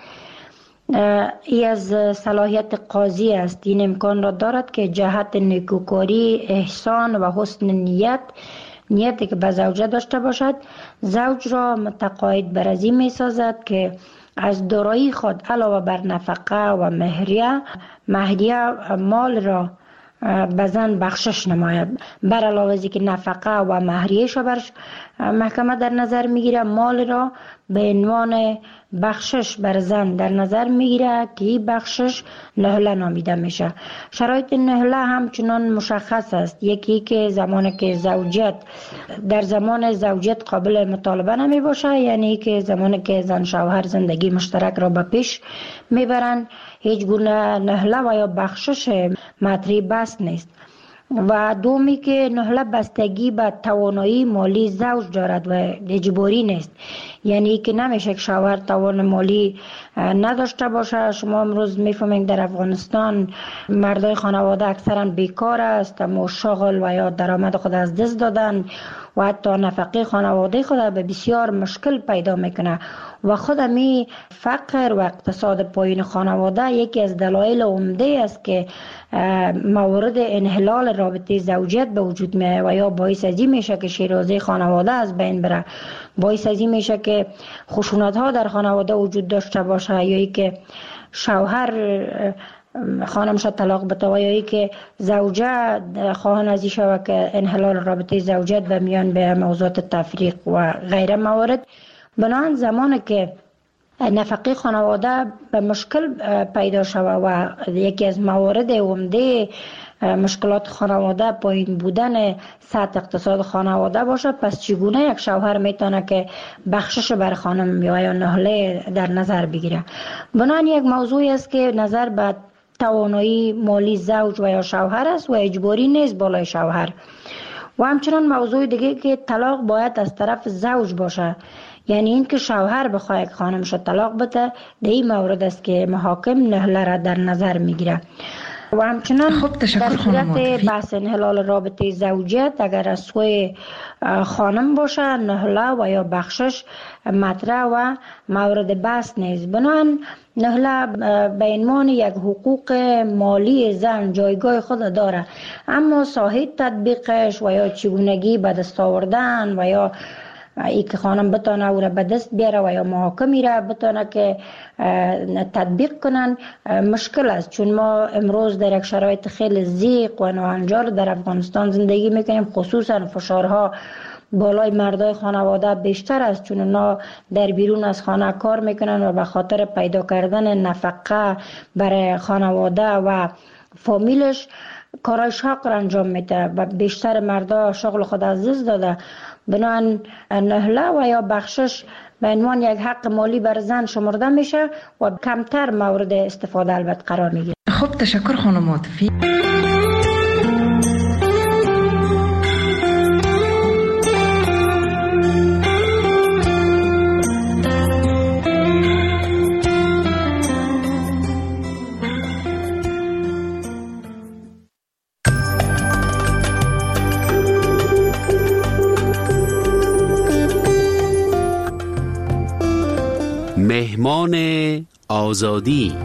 D: ای از صلاحیت قاضی است. این امکان را دارد که جهت نیکوکاری، احسان و حسن نیت نیتی که به زوجه داشته باشد، زوج را متقاعد بر از این می سازد که از دارایی خود علاوه بر نفقه و مهریه مهریه مال را به زن بخشش نماید. بر علاوه از که نفقه و مهریه‌اش بر محکمه در نظر میگیره، مال را به عنوان بخشش بر زن در نظر میگیره که این بخشش نهله نامیده میشه. شرایط نهله همچنان مشخص است. یکی که زمانی که زوجیت در زمان زوجیت قابل مطالبه نمی باشه، یعنی که زمانی که زن شوهر زندگی مشترک را به پیش میبرند، هیچ گونه نهله و یا بخشش مطرح بس نیست. و دومی که نهله بستگی به توانایی مالی زوج دارد و اجباری نیست، یعنی که نمیشه که شوهر توان مالی نداشته باشه. شما امروز میفهمید در افغانستان مردای خانواده اکثرا بیکار است، اما شغل و یا درآمد خود از دست دادن و حتی نفقه خانواده خود به بسیار مشکل پیدا میکنه و خود می فقر و اقتصاد پایین خانواده یکی از دلایل عمده است که موارد انحلال رابطه زوجیت به وجود میاد و یا باعث از این میشه که شیرازه خانواده از بین بره، باعث از این میشه که خشونت ها در خانواده وجود داشته باشه، یا ای که شوهر خانمش طلاق بده و یا ای که زوجه خواهان از این شود که انحلال رابطه زوجیت به میان به موضوعات تفریق و غیره موارد. بنابراین زمانی که نفقه خانواده به مشکل پیدا شود و یکی از موارد عمده مشکلات خانواده پایین بودن سطح اقتصاد خانواده باشه، پس چگونه یک شوهر میتونه که بخشش بر خانم یا نهله در نظر بگیره؟ بنابراین یک موضوعی است که نظر به توانایی مالی زوج و یا شوهر است و اجباری نیست بالای شوهر. و همچنان موضوع دیگه که طلاق باید از طرف زوج باشه، یعنی این که شوهر بخواه که خانمش طلاق بده، در این مورد است که محاکم نهله را در نظر میگیره. و همچنان
C: خب
D: در صورت بحث انحلال رابطه زوجیت اگر از سوی خانم باشه، نهله و یا بخشش مطرح و مورد بحث نیست. بنابراین نهله به عنوان یک حقوق مالی زن جایگاه خود داره، اما ساحه تطبیقش و یا چگونگی به دست آوردن و یا ای که خانم بتونه او را به دست بیاره و یا محاکمی را بتونه که تطبیق کنن مشکل است، چون ما امروز در یک شرایط خیلی ضیق و ناهنجار در افغانستان زندگی میکنیم. خصوصا فشارها بالای مردای خانواده بیشتر است، چون اونا در بیرون از خانه کار میکنن و به خاطر پیدا کردن نفقه برای خانواده و فامیلش کارای شاق را انجام میده و بیشتر مردا شغل خود از دست داده. بنابراین نهله و یا بخشش به عنوان یک حق مالی بر زن شمرده میشه و کمتر مورد استفاده البته قرار میگیره.
C: خب تشکر خانم عاطفی.
E: مهمان آزادی.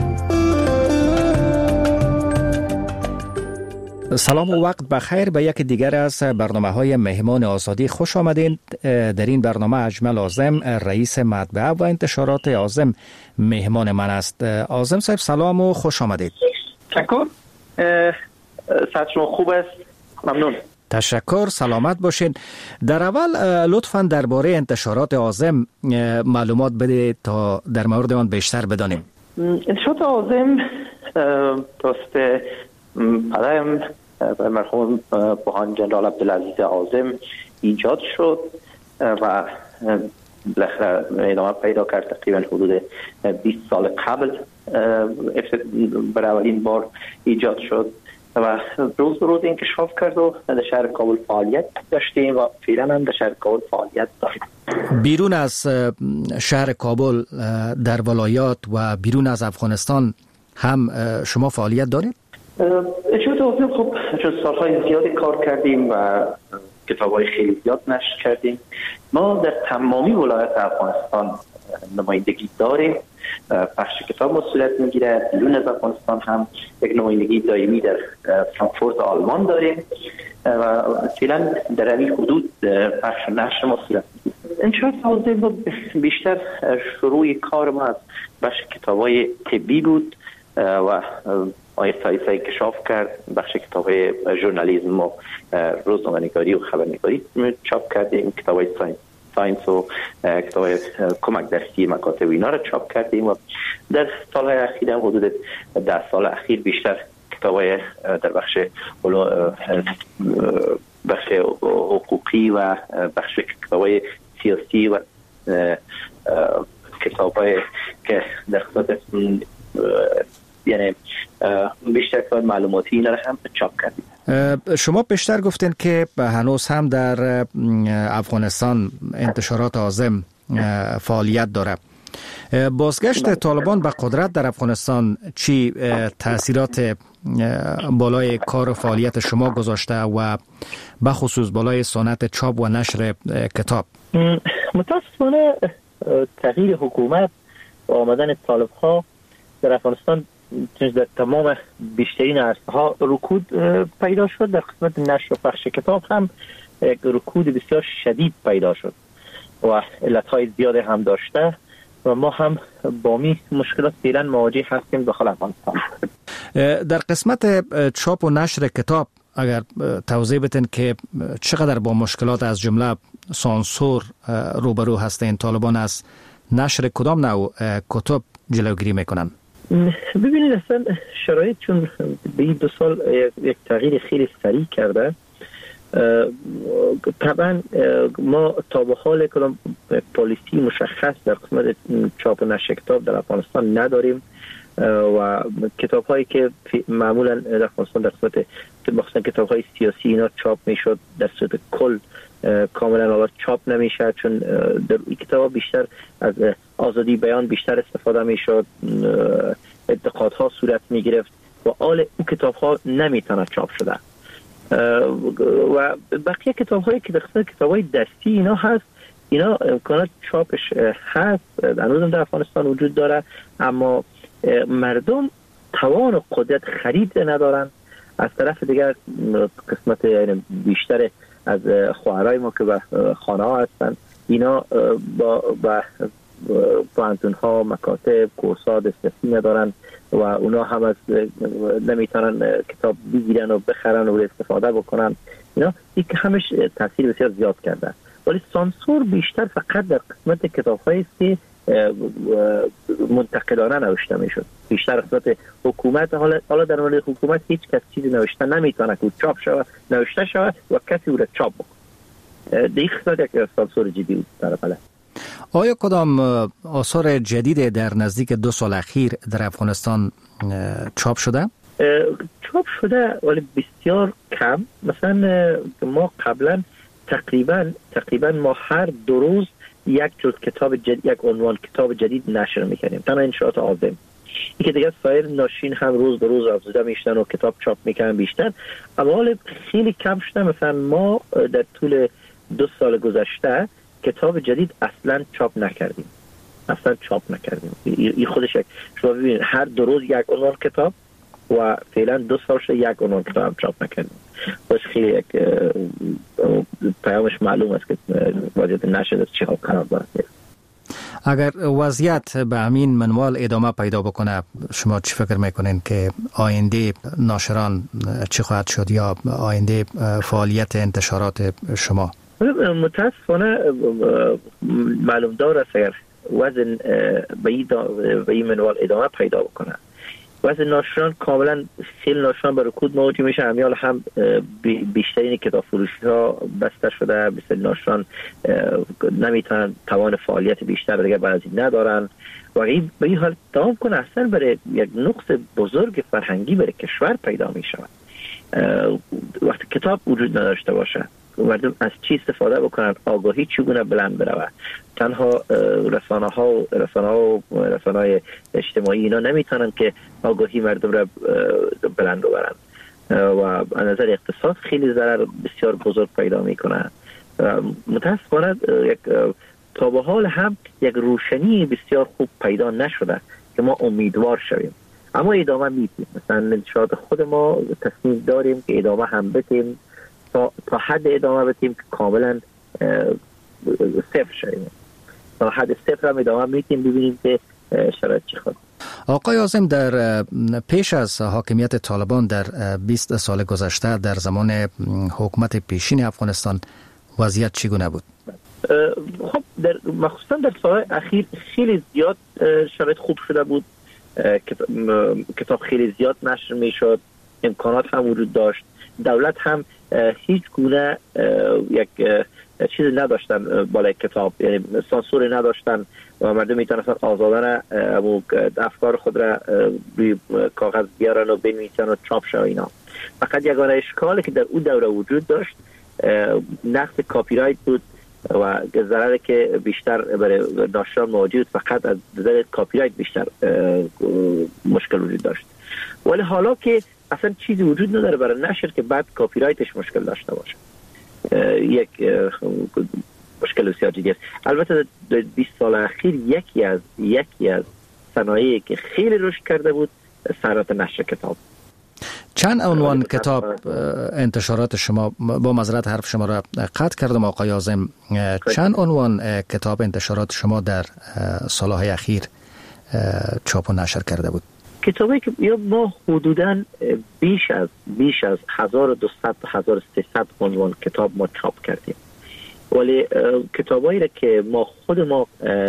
F: سلام و وقت بخیر به یک دیگر از برنامه های مهمان آزادی خوش آمدین. در این برنامه اجمل اعظم رئیس مطبعه و انتشارات اعظم مهمان من است. اعظم صاحب سلام و خوش آمدید.
G: تشکر. صحت شما خوب است؟ ممنون.
F: تشکر، سلامت باشین. در اول لطفاً درباره انتشارات اعظم معلومات بده تا در مورد آن بیشتر بدانیم.
G: انتشارات اعظم توسط پدرم مرحوم بوهان جنرال عبدالعزیز اعظم ایجاد شد و بالاخره ادامه پیدا کرد. تقریبا حدود بیست سال قبل برای اولین بار ایجاد شد و روز به روز انکشاف کرد و در شهر کابل فعالیت داشتیم و فعلا هم در شهر کابل فعالیت داریم.
F: بیرون از شهر کابل در ولایات و بیرون از افغانستان هم شما فعالیت دارید؟
G: اجازه آزم خب چون سالهای زیادی کار کردیم و کتاب‌های خیلی زیاد نشر کردیم. ما در تمامی ولایات افغانستان نمایندگی داریم. پخش کتاب مسئولیت میگیره. بیرون از افغانستان هم یک نمایندگی دائمی در فرانکفورت آلمان داریم و فعلا در این حدود پخش نشر مسئولیت میگیره. انشاءالله بیشتر شروع کار ما از بخش کتاب‌های طبی بود و آیه سایسه اکتشاف کرد. بخش کتاب‌های ژورنالیسم و روزنامه‌نگاری و خبرنگاری چاپ کردیم. کتاب‌های ساینس ساینس و کتاب‌های کمک درسی مکاتب اینا رو چاپ کردیم و در سال‌های اخیر هم حدود ده سال اخیر بیشتر کتاب‌های در بخش بخش حقوقی و بخش کتاب‌های سیاسی و کتاب‌های که در خصوص یعنی بیشتر کار معلوماتی اینا رو هم چاپ کردیم.
F: شما بیشتر گفتین که هنوز هم در افغانستان انتشارات عازم فعالیت داره. بازگشت طالبان به قدرت در افغانستان چی تأثیرات بالای کار و فعالیت شما گذاشته و به خصوص بالای صنعت چاپ و نشر کتاب؟
H: متاسفانه تغییر حکومت و آمدن طالب‌ها در افغانستان در تمام بیشترین عرصه‌ها رکود پیدا شد. در قسمت نشر و پخش کتاب هم یک رکود بسیار شدید پیدا شد و علت‌های زیاد هم داشته و ما هم با می مشکلات فعلا مواجه هستیم داخل افغانستان.
F: در قسمت چاپ و نشر کتاب اگر توضیح بدین که چقدر با مشکلات از جمله سانسور روبرو هستین؟ طالبان از نشر کدام نوع کتب جلوگیری میکنن؟
H: ببینید اصلا شرایط چون به این دو سال یک تغییر خیلی سریع کرده، طبعا ما تا به حال کدام پالیسی مشخص در قسمت چاپ و نشر کتاب در افغانستان نداریم و کتاب هایی که معمولا در افغانستان در قسمت مخصوصا کتاب های سیاسی اینا چاپ میشد در صورت کل کاملا آواز چاپ نمیشه، چون در این کتاب بیشتر از آزادی بیان بیشتر استفاده میشد، انتقادها صورت میگرفت و آل اون کتاب ها نمیتونه چاپ شده و بقیه کتاب هایی که در قسمت کتاب های دستی اینا هست، اینا امکانات چاپش هست، هنوز در افغانستان وجود داره، اما مردم توان و قدرت خرید ندارن. از طرف دیگر قسمت یعنی بیشتر از خواهرای ما که به خانه ها هستن اینا با با پانتون ها مکاتب کورس‌ها دسترسی ندارن و اونا هم از نمیتونن کتاب بگیرن و بخرن و استفاده بکنن. اینا یک همش تاثیر بسیار زیاد کرده. ولی سانسور بیشتر فقط در قسمت کتاب هایی که منتقدانه نوشته میشد. بیشتر قسمت حکومت حالا حالا در مورد حکومت هیچ کس چیزی نوشته نمیتونه که چاپ شود نوشته شود و کسی او را چاپ بکنه. دیگه قسمت یک سانسور جدی بود در بله.
F: آیا کدام آثار جدید در نزدیک دو سال اخیر در افغانستان چاپ شده؟
H: چاپ شده ولی بسیار کم. مثلا ما قبلا تقریبا تقریبا ما هر دو روز یک جلد کتاب جدید، یک عنوان کتاب جدید نشر میکنیم. تنها انشاءات عازم. یکی دیگه سایر ناشرین هم روز به روز افزوده میشن و کتاب چاپ میکنن بیشتر، اما حالا خیلی کم شده. مثلا ما در طول دو سال گذشته کتاب جدید اصلا چاپ نکردیم. اصلا چاپ نکردیم. این خودش یک شما ببینید هر دو روز یک عنوان کتاب و فعلا دو سال شده یک عنوان کتاب هم چاپ نکردیم. باش خیلی یک پیامش معلوم است که وضعیت نشده چه ها قرار دارد.
F: اگر وضعیت به همین منوال ادامه پیدا بکنه شما چی فکر میکنین که آینده ناشران چی خواهد شد یا آینده فعالیت انتشارات شما؟
H: متاسفانه معلوم دار است اگر وزن به این منوال ادامه پیدا بکنه وزن ناشران کاملا خیلی ناشران به رکود مواجه میشه. همیال هم بیشترین کتاب فروشی ها بسته شده، بیشتر ناشران نمیتونن توان فعالیت بیشتر دیگه بعضی ندارن و این به این حال تمام کنه اصلا برای یک نقص بزرگ فرهنگی برای کشور پیدا میشه. وقتی کتاب وجود نداشته باشه، مردم از چی استفاده بکنن، آگاهی چگونه بلند بروه. تنها رسانه ها رسانه ها رسانه های اجتماعی اینا نمیتونن که آگاهی مردم را بلند ببرن و از نظر اقتصاد خیلی ضرر بسیار بزرگ پیدا میکنه. متاسفانه یک تا به حال هم یک روشنی بسیار خوب پیدا نشده که ما امیدوار شویم، اما ادامه میدیم. مثلا شاید خود ما تصمیم داریم که ادامه هم بدیم، تا, تا حد ادامه بدیم که کاملا صفر شویم. تا حد صفر هم ادامه میدیم ببینیم که شرایط چی خود.
F: آقای عاظم، در پیش از حاکمیت طالبان در بیست سال گذشته در زمان حکومت پیشین افغانستان وضعیت چگونه بود؟
H: خب در مخصوصا در سالهای اخیر خیلی زیاد شرایط خوب شده بود. کتاب خیلی زیاد نشر می شد، امکانات هم وجود داشت، دولت هم هیچ گونه یک چیزی نداشتن بالای کتاب، یعنی سانسوری نداشتن و مردم میتونستن آزادانه افکار خود را روی کاغذ بیارن و بنویسن و چاپ شد اینا. فقط یگانه اشکالی که در اون دوره وجود داشت نقص کاپی رایت بود و ضرری که بیشتر برای ناشران موجود فقط از نظر کاپی رایت بیشتر مشکل وجود داشت. ولی حالا که اصلا چیزی وجود نداره برای نشر که بعد کاپی رایتش مشکل داشته باشه، یک مشکل بسیار جدی است. البته در بیست سال اخیر یکی از یکی از صنایعی که خیلی رشد کرده بود صنعت نشر کتاب.
F: چند عنوان کتاب انتشارات شما، با معذرت حرف شما را قطع کردم آقای عاظم، چند عنوان کتاب انتشارات شما در سالهای اخیر چاپ و نشر کرده بود؟
H: کتابی که ما حدوداً بیش از بیش از هزار و دویست تا هزار و سیصد عنوان کتاب ما چاپ کردیم. ولی کتابایی را که ما خود ما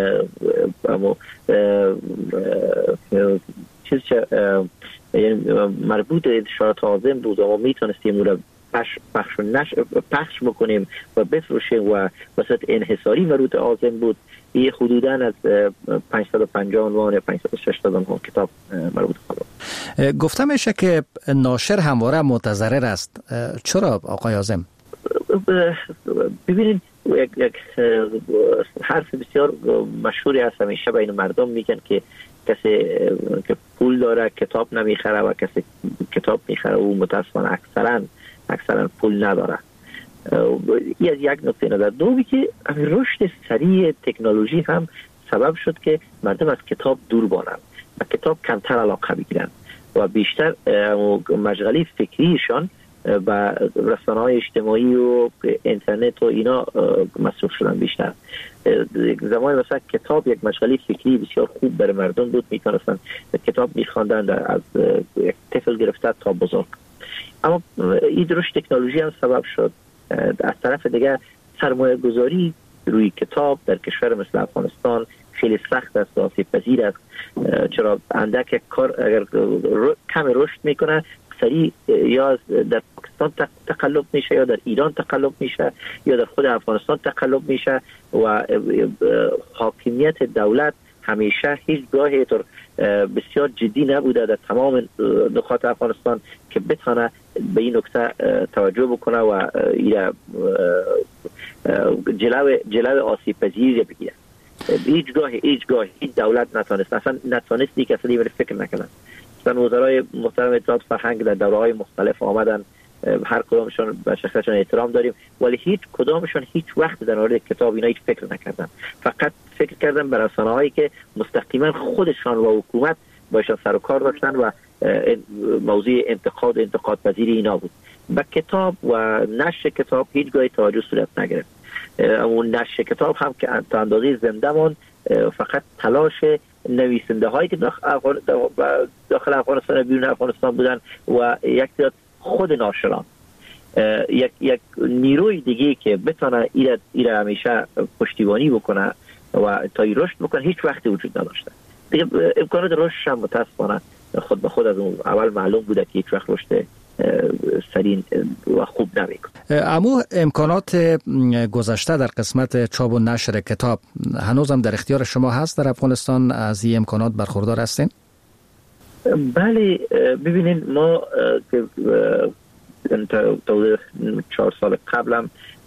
H: چیز یعنی مربوط به انتشارات عاظم بود و ما میتونستیم اون را پخش, پخش بکنیم و بفروشیم و وسط انحصاری مربوط عاظم بود. یه حدوداً از پانصد و پنجاه عنوان یا پانصد و شصت عنوان کتاب مربوط خواهد.
F: گفته میشه که ناشر همواره متضرر است. چرا آقای عاظم؟
H: ببینید یک, یک حرف بسیار مشهوری هست همیشه بین مردم میگن که کسی که پول داره کتاب نمیخره و کسی کتاب میخره و متاسفانه اکثرا اکثرا پول نداره. این از یک نکته نظر. دومی که رشد سریع تکنولوژی هم سبب شد که مردم از کتاب دور بانن و کتاب کمتر علاقه بگیرن و بیشتر مشغله فکریشان و رسانه‌های اجتماعی و اینترنت و اینا مصروف شدن بیشتر. یک زمانی مثلا کتاب یک مشغله فکری بسیار خوب برای مردم بود، میتونستن کتاب میخواندن از یک طفل گرفته تا بزرگ. اما این رشد تکنولوژی هم سبب شد از طرف دیگه سرمایه گذاری روی کتاب در کشور مثل افغانستان خیلی سخت است و آسیب پذیر است. چرا اندک یک کار اگر کم رشد میکنه سریع یا در پاکستان تقلب میشه یا در ایران تقلب میشه یا در خود افغانستان تقلب میشه و حاکمیت دولت همیشه هیچ گاهی طور بسیار جدی نبوده در تمام نقاط افغانستان که بتونه به این نکته توجه بکنه و جلو جلو آسیب پذیری بگیره. هیچ گاهی هیچ گاهی هیچ دولت نتونست اصلا نتونستی که اصلا فکر نکنن. مثلا وزرای محترم اطلاعات فرهنگ در دوره‌های مختلف آمدن، هر کدامشون به شخصیتشون احترام داریم، ولی هیچ کدامشون هیچ وقت در مورد کتاب اینا هیچ فکر نکردن. فقط فکر کردن به رسانه‌هایی که مستقیما خودشان و حکومت باشن سر و کار داشتن و موضوع انتقاد و انتقاد پذیری اینا بود. به کتاب و نشر کتاب هیچ گاهی توجه صورت نگرفت. اون نشر کتاب هم که تا اندازه زنده ماند فقط تلاش نویسنده هایی که داخل افغانستان و بیرون افغانستان بودن و یک تعداد خود ناشران، یک یک نیروی دیگه که بتونه ایره ایره همیشه پشتیبانی بکنه و تا ای رشد بکنه هیچ وقتی وجود نداشته. دیگه امکانات رشد هم متاسفانه خود به خود از اون اول معلوم بوده که هیچ وقت رشد سریع و خوب نمیکنه.
F: اما امکانات گذشته در قسمت چاپ و نشر کتاب هنوزم در اختیار شما هست در افغانستان؟ از این امکانات برخوردار هستین؟
H: بله، ببینید ما که تا چهار سال قبلم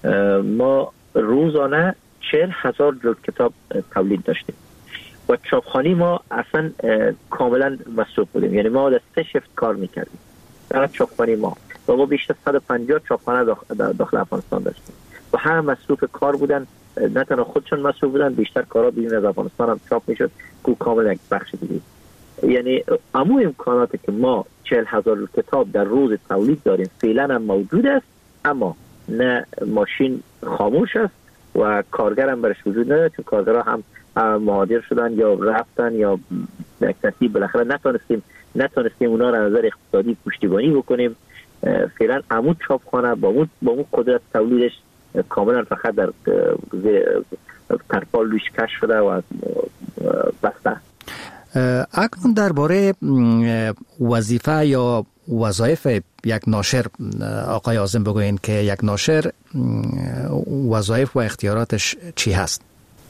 H: ما روزانه چهل هزار جلد کتاب تولید داشتیم و چاپخانه ما اصلا کاملا مصروف بودیم، یعنی ما در سه شفت کار میکردیم در چاپخانه ما و ما بیشتر صد و پنجاه چاپخانه داخل, داخل افغانستان داشتیم و همه مصروف کار بودن، نه تنها خودشون مصروف بودن، بیشتر کارا بیرون از افغانستان هم چاپ میشد که کاملا یک بخش دیگه. یعنی امو امکاناتی که ما چهل هزار کتاب در روز تولید داریم فعلا هم موجود است، اما نه ماشین خاموش است و کارگر هم برش وجود نداره، چون کارگرها هم مهاجر شدن یا رفتن یا یک ترتیب بالاخره نتونستیم نتونستیم اونا را نظر اقتصادی پشتیبانی بکنیم. فعلا عمود چاپخانه با اون با اون قدرت تولیدش کاملا فقط در ترپال روش کش شده و بسته.
F: اکنون درباره وظیفه یا وظایف یک ناشر آقای عاظم بگوین که یک ناشر وظایف و اختیاراتش چی هست؟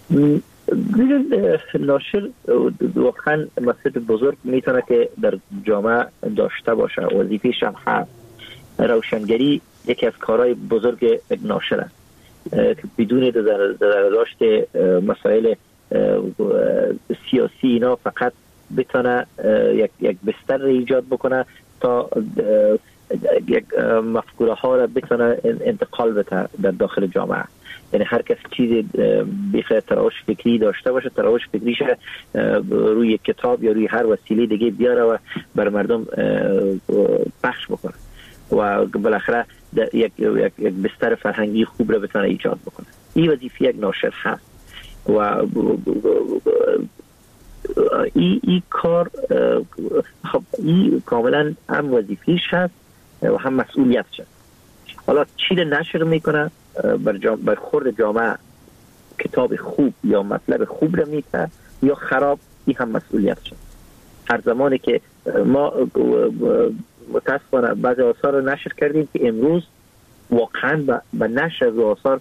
H: ناشر واقعا مسئله بزرگ میتونه که در جامعه داشته باشه. وظیفه‌ش هم هست. روشنگری یکی از کارهای بزرگ یک ناشر است که بدون داشت مسائل سیاسی اینا فقط بتونه یک یک بستر ایجاد بکنه تا یک مفکوره ها را بتونه انتقال بده در داخل جامعه. یعنی هر کس چیز بخیر تراوش فکری داشته باشه، تراوش فکریش روی کتاب یا روی هر وسیله دیگه بیاره و بر مردم پخش بکنه و بالاخره یک یک یک بستر فرهنگی خوب را بتونه ایجاد بکنه. این وظیفه یک ناشر هست و این ای کار خب این کاملا هم وظیفه‌اش هست و هم مسئولیتش هست. حالا چی رو نشر میکنه بر, جام... بر خورد جامعه کتاب خوب یا مطلب خوب رو میکنه یا خراب، این هم مسئولیتش هست. هر زمانی که ما متاسفانه بعضی آثار رو نشر کردیم که امروز واقعا به نشر از آثار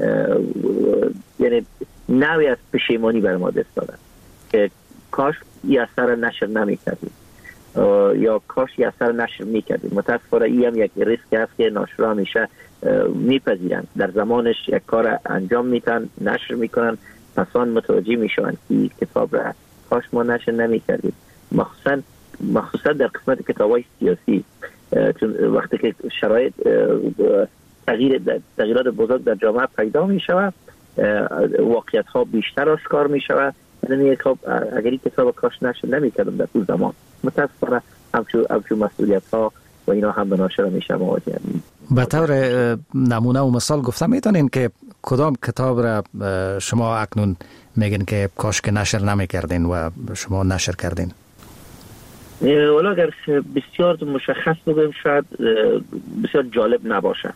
H: یعنی نوعی از پشیمانی بر ما دست دادن که کاش این اثر نشر نمی کردیم یا کاش این اثر نشر می کردیم. متاسفانه این هم یک ریسک است که ناشرها همیشه میپذیرن. در زمانش یک کار انجام میتن، نشر میکنن، پسان متوجه میشون که کتاب را کاش ما نشر نمی کردیم. مخصوصا مخصوصا در قسمت کتاب‌های سیاسی، چون وقتی که شرایط تغییر تغییرات بزرگ در جامعه پیدا می شود، واقعیت ها بیشتر آشکار می شود. یعنی خب اگر این کتاب کاش نشر نمی کردم در اون زمان، متاسفانه همچون همچون مسئولیت ها و اینا هم به ناشر میشه مواجه.
F: به طور نمونه و مثال گفتم میتونین که کدام کتاب را شما اکنون میگین که کاش که نشر نمی کردین و شما نشر کردین؟
H: ولی اگر بسیار مشخص بگویم شاید بسیار جالب نباشه،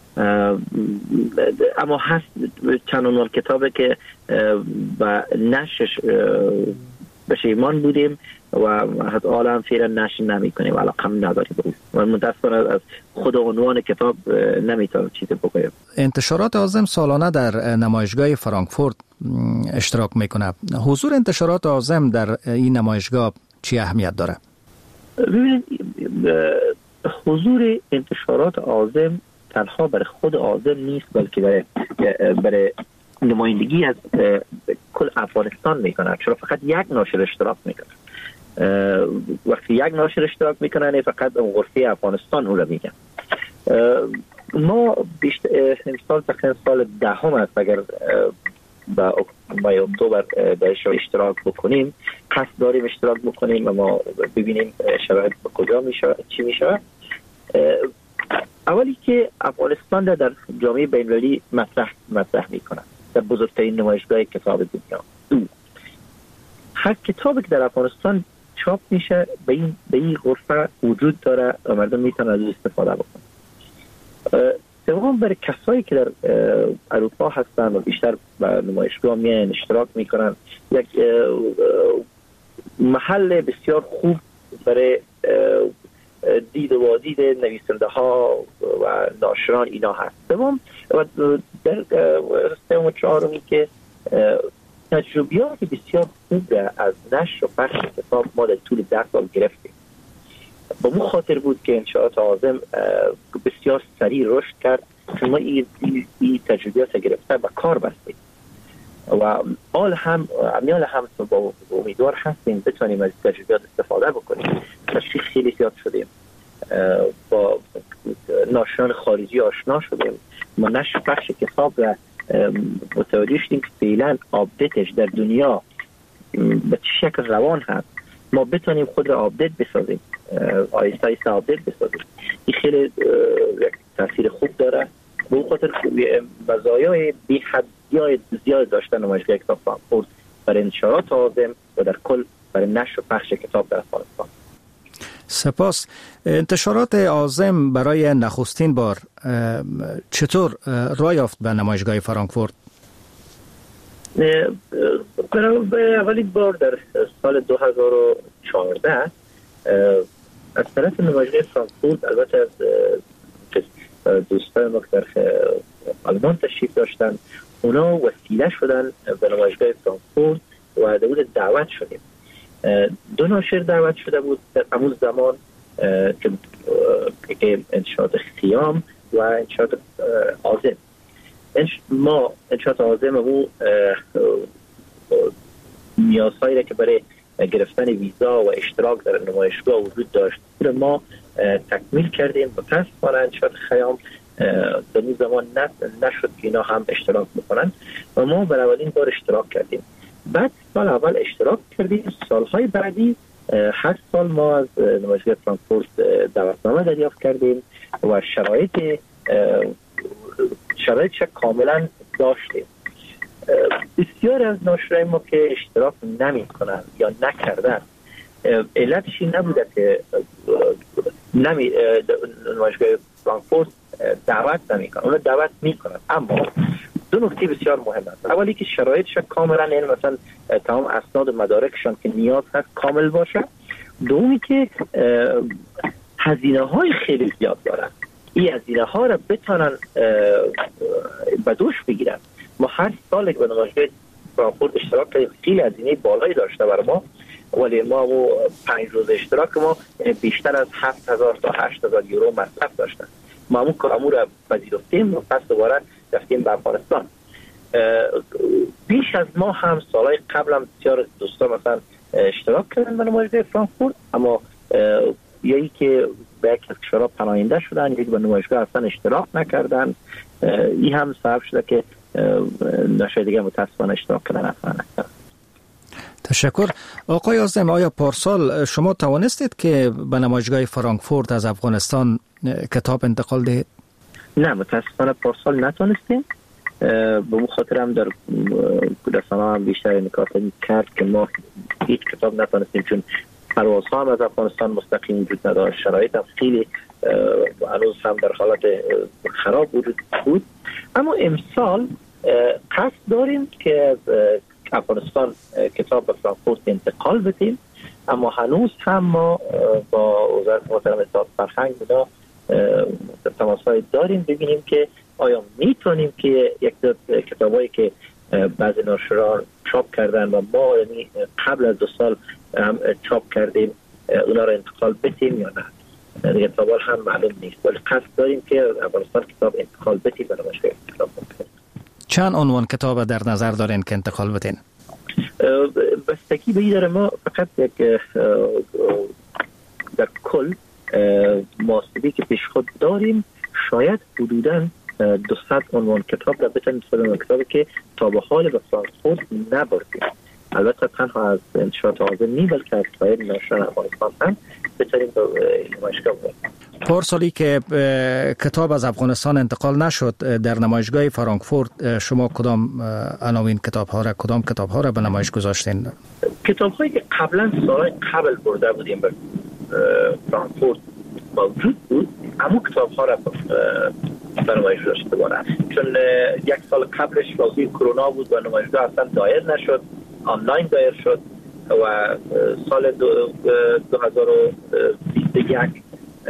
H: اما هست چند عنوان کتابه که با نشرش پشیمان بودیم و حتی حالا هم فعلا نشر نمی کنیم، علاقه هم نداریم بود و متاسفانه از خود عنوان کتاب نمیتونم چیزی بگویم.
F: انتشارات عاظم سالانه در نمایشگاه فرانکفورت اشتراک میکنه. حضور انتشارات عاظم در این نمایشگاه چی اهمیت داره؟
H: ببینید، حضور انتشارات عاظم تنها برای خود عاظم نیست، بلکه برای برای نمایندگی از کل افغانستان میکنه، چرا فقط یک ناشر اشتراک میکنه. وقتی یک ناشر اشتراک میکنه نه فقط غرفه افغانستان اون رو میگن. ما بیشتر سال تقریبا سال دهم است اگر با مای اکتبر درش اشتراک بکنیم، قصد داریم اشتراک بکنیم و ما ببینیم شرایط به کجا میشه چی میشه. اولی که افغانستان در جامعه بین‌المللی مطرح مطرح میکنه در بزرگترین نمایشگاه کتاب دنیا. دو، هر کتابی که در افغانستان چاپ میشه به این به این غرفه وجود داره و مردم میتونن از استفاده بکنن. سوم، برای کسایی که در اروپا هستن و بیشتر به نمایشگاه میان اشتراک میکنن، یک محل بسیار خوب برای دید و بازدید نویسنده ها و ناشران اینا هست. سوم و در سوم و چهارمی که تجربیات بسیار خوب از نشر و پخش کتاب ما در طول ده سال گرفتیم. با مو خاطر بود که انشاءات عاظم بسیار سریع رشد کرد چون ما این, این تجربیات گرفته و کار بستیم و آل هم امیال هم با امیدوار هستیم بتونیم از تجربیات استفاده بکنیم. تشخیص خیلی زیاد شدیم، با ناشران خارجی آشنا شدیم. ما نشر بخش کتاب را متوجه شدیم که فعلا آپدیتش در دنیا به چه شکل روان هست، ما بتونیم خود را آپدیت بسازیم، آیسته آیسته آپدیت بسازیم. این خیلی یک تاثیر خوب داره. به اون خاطر مزایای بی حد زیاد داشتن نمایشگاه کتاب فرانکفورت برای انتشارات عازم و در کل برای نشر و پخش کتاب در افغانستان.
F: سپاس. انتشارات عازم برای نخستین بار چطور راه یافت به نمایشگاه فرانکفورت؟
H: برای اولین بار در سال دو هزار و چهارده از طرف نمایشگاه فرانکفورت، البته از دوستان ما که در آلمان تشریف داشتن، اونا وسیله شدن به نمایشگاه فرانکفورت و در دعوت شدیم. دو ناشر دعوت شده بود در همون زمان که انتشارات خیام و انتشارات عازم. ما انتشارات عازم و نیازهایی را که برای گرفتن ویزا و اشتراک در نمایشگاه وجود داشت ما تکمیل کردیم. متاسفانه انتشارات خیام در این زمان نشد که اینا هم اشتراک بکنن و ما برای اولین بار اشتراک کردیم. بعد سال اول اشتراک کردیم. سالهای بعدی هر سال ما از نمایشگاه فرانکفورت دعوتنامه دریافت کردیم و شرایط شرایطش کاملا داشتیم. بسیار از ناشرای ما که اشتراک نمی کنن یا نکردن، علتش این نبوده که نمی نمایشگاه فرانکفورت دعوت نمی کنن، اون دعوت می کنن، اما دو نکته بسیار مهم است. اولی که شرایطش کاملا، یعنی مثلا تمام اسناد و مدارکشان که نیاز هست کامل باشه. دومی که هزینه های خیلی زیاد دارن، این هزینه ها را بتونن به دوش بگیرن. ما هر سال که به نمایشگاه فرانکفورت اشتراک کردیم خیلی هزینه بالایی داشته برای ما، ولی ما و پنج روز اشتراک ما بیشتر از هفت هزار تا هشت هزار یورو مصرف داشتن. ما همون کارمون را پذیرفتیم و پس دوباره رفتیم به افغانستان. بیش از ما هم سالهای قبل هم بسیار دوستان مثلا اشتراک کردن به نمایشگاه فرانکفورت، اما یکی که به یک از کشورها پناهنده شدن، یکی به نمایشگاه اصلا اشتراک نکردن. این هم سبب شده که نشر دیگه متاسفانه اشتراک کردن اصلا نکردن.
F: تشکر. آقای عازم، آیا پارسال شما توانستید که به نمایشگاه فرانکفورت از افغانستان کتاب انتقال دهید؟
H: نه، متاسفانه پارسال نتونستیم. به اون خاطر هم در رسانه هم بیشتر نکات کرد که ما هیچ کتاب نتونستیم، چون پروازها هم از افغانستان مستقیم وجود نداشت، شرایط هم خیلی هنوز هم در حالت خراب وجود بود. اما امسال قصد داریم که از افغانستان کتاب به فرانکفورت انتقال بدیم، اما هنوز هم ما با وزارت محترم اطلاعات فرهنگ بودا تماس‌های داریم ببینیم که آیا میتونیم که یک دو کتابایی که بعضی ناشران چاپ کردن و ما قبل از دو سال هم چاپ کردیم اونا رو انتقال بدیم یا نه. دیگه تا هم معلوم نیست، ولی قصد داریم که افغانستان کتاب انتقال بدیم و نمایشگاه کتاب بدیم.
F: چند عنوان کتاب در نظر دارین که انتقال بدین؟
H: بستگی به این داره. ما فقط یک در کل محاسبی که پیش خود داریم شاید حدوداً دویست عنوان کتاب را بتونیم بسازیم، کتابی که تا به حال به فرانکفورت نبردیم. البته تنها از انتشارات عازم نی، بلکه از سایر ناشران افغانستان هم بتونیم به نمایشگاه ببریم.
F: پارسالی که کتاب از افغانستان انتقال نشد در نمایشگاه فرانکفورت، شما کدام عناوین کتاب ها را کدام کتاب ها را به نمایش گذاشتین؟
H: کتاب هایی که قبلا سال قبل برده بودیم به فرانکفورت موجود بود، همون کتاب ها را به نمایش گذاشته بودن، چون یک سال قبلش بازی کرونا بود و نمایشگاه اصلا دایر نشد، آنلاین دایر شد و سال دو, دو هزار و بیست و یک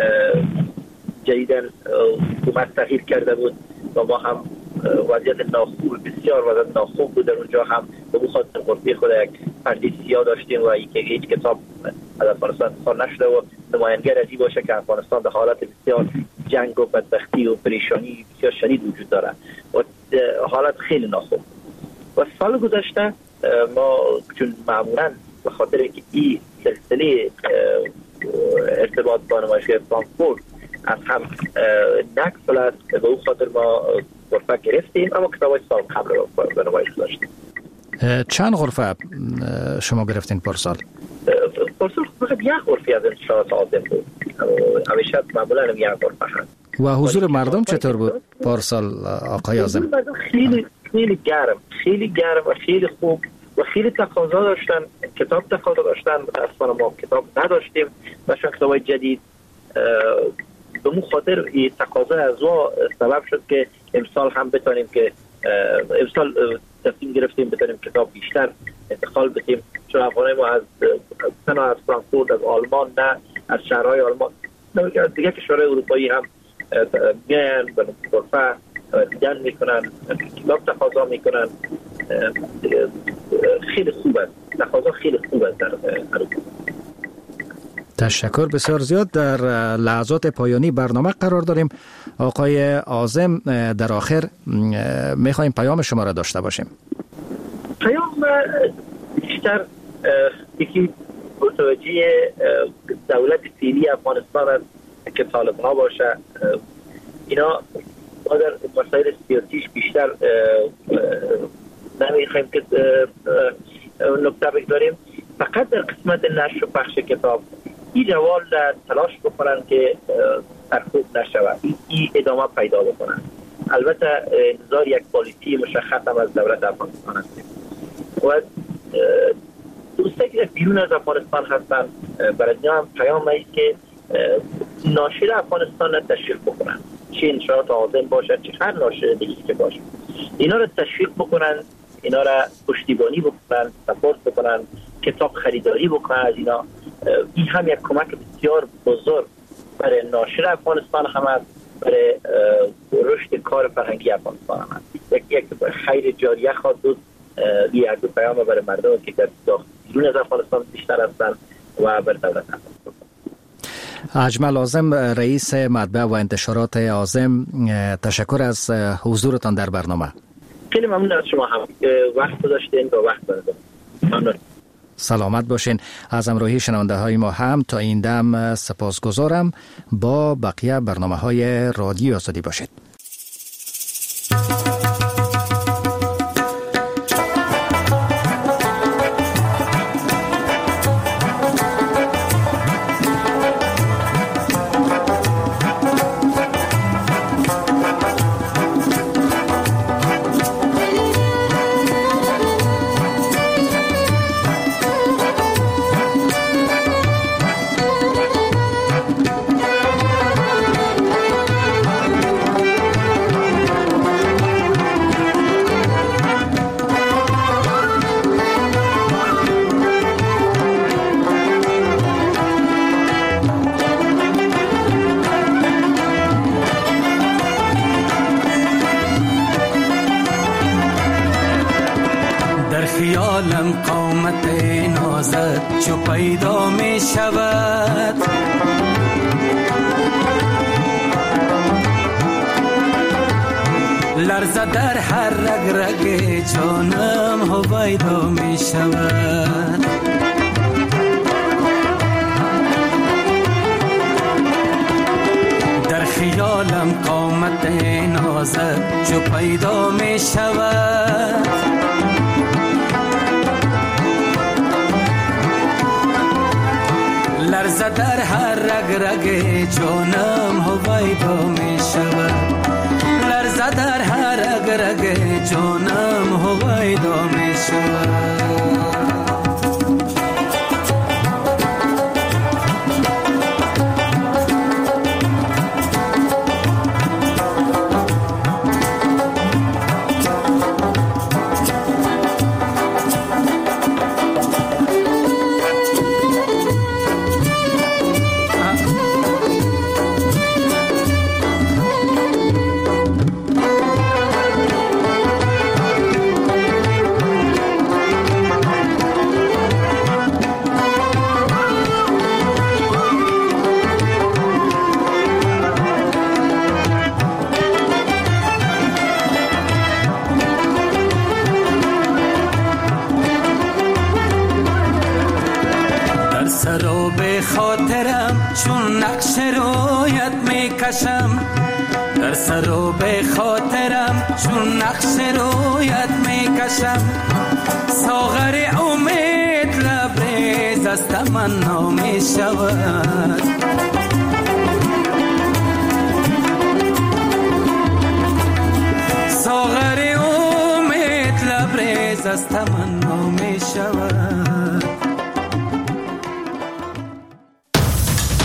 H: جدیدن حکومت تغییر کرده بود و ما هم وضعیت ناخوب بسیار وضعیت ناخوب بود در اونجا هم به خاطر قربی خود یک پردی سیاه داشتیم و هیچ کتاب از افغانستان انتقال نشده و نمایانگر ازی باشه که افغانستان در حالت بسیار جنگ و بدبختی و پریشانی بسیار شدید وجود داره و حالت خیلی ناخوب. و سال گذشته ما چون معمولا به خاطر که این سلسله ارتباط با نمایشگاه فرانکفورت از هم نقص است، به اون خاطر ما غرفه گرفتیم، اما کتابای سال قبل رو به نمایش داشتیم.
F: چند غرفه شما گرفتین پارسال؟
H: پارسال فقط یک غرفه از انتشارات عازم بود، همیشه معمولا یک غرفه هست.
F: و حضور مردم چطور بود پارسال آقای عازم؟
H: مردم خیلی خیلی گرم، خیلی گرم و خیلی خوب و خیلی تقاضا داشتن، کتاب تقاضا داشتن. متاسفانه ما کتاب نداشتیم و چون کتابای جدید به مو خاطر این تقاضا از او سبب شد که امسال هم بتونیم که امسال تصمیم گرفتیم بتونیم کتاب بیشتر انتقال بدیم، چون افغانای ما از تنها از فرانکفورت، از آلمان، نه از شهرهای آلمان، نه دیگه کشورهای اروپایی هم میان به غرفه دیدن میکنن، کتاب تقاضا میکنن. خیلی خوب است، تقاضا خیلی خوب است در اروپا.
F: تشکر بسیار زیاد. در لحظات پایانی برنامه قرار داریم. آقای عازم، در آخر میخوایم پیام شما را داشته باشیم.
H: پیام بیشتر یکی متوجه دولت فعلی افغانستان است که طالب ها باشه. اینا ما در مسائل سیاسیش بیشتر نمیخوایم که نکته بگذاریم. فقط در قسمت نشر و پخش کتاب این روال تلاش بکنن که سرکوب نشود، این ادامه پیدا بکنن. البته انتظار یک پالیسی مشخص هم از دولت افغانستان است و دوستایی که بیرون از افغانستان هستن برای اینا هم پیام است که ناشر افغانستان را تشویق بکنن، چه انتشارات عازم باشه چه هر ناشر دیگه که باشه، اینا را تشویق بکنن، اینا را پشتیبانی بکنن، سپورت بکنن، کتاب خریداری بکنن از اینا. این هم یک کمک بسیار بزرگ برای ناشر افغانستان هم است، برای رشد کار فرهنگی افغانستان هم است. یک یک خیر جاریه خواهد بود. یک دو پیام برای مردم که در بیرون از افغانستان بیشتر هستند و بر دولت افغانستان.
F: اجمل عازم، رئیس مطبعه و انتشارات عازم، تشکر از حضورتان در برنامه.
H: خیلی ممنون از شما هم وقت گذاشتین و وقت دادید. ممنون.
F: سلامت باشین. از همراهی شنونده های ما هم تا این دم سپاسگزارم. با بقیه برنامه های رادیو آزادی باشید.
I: خیالم قامت نازت چو پیدا می شود، لرزه در هر رگ رگ جانم هویدا می شود. در خیالم قامت نازت چو پیدا می شود، لرزه در هر رگ رگ جانم هویدا می شود، لرزه در هر رگ رگ جانم هویدا می شود. خاطرم چون نقش رویت میکشم، در سر و به خاطرم چون نقش رویت میکشم. ساغر امید لبریز از تمنا میشود، ساغر امید لبریز از تمنا میشود.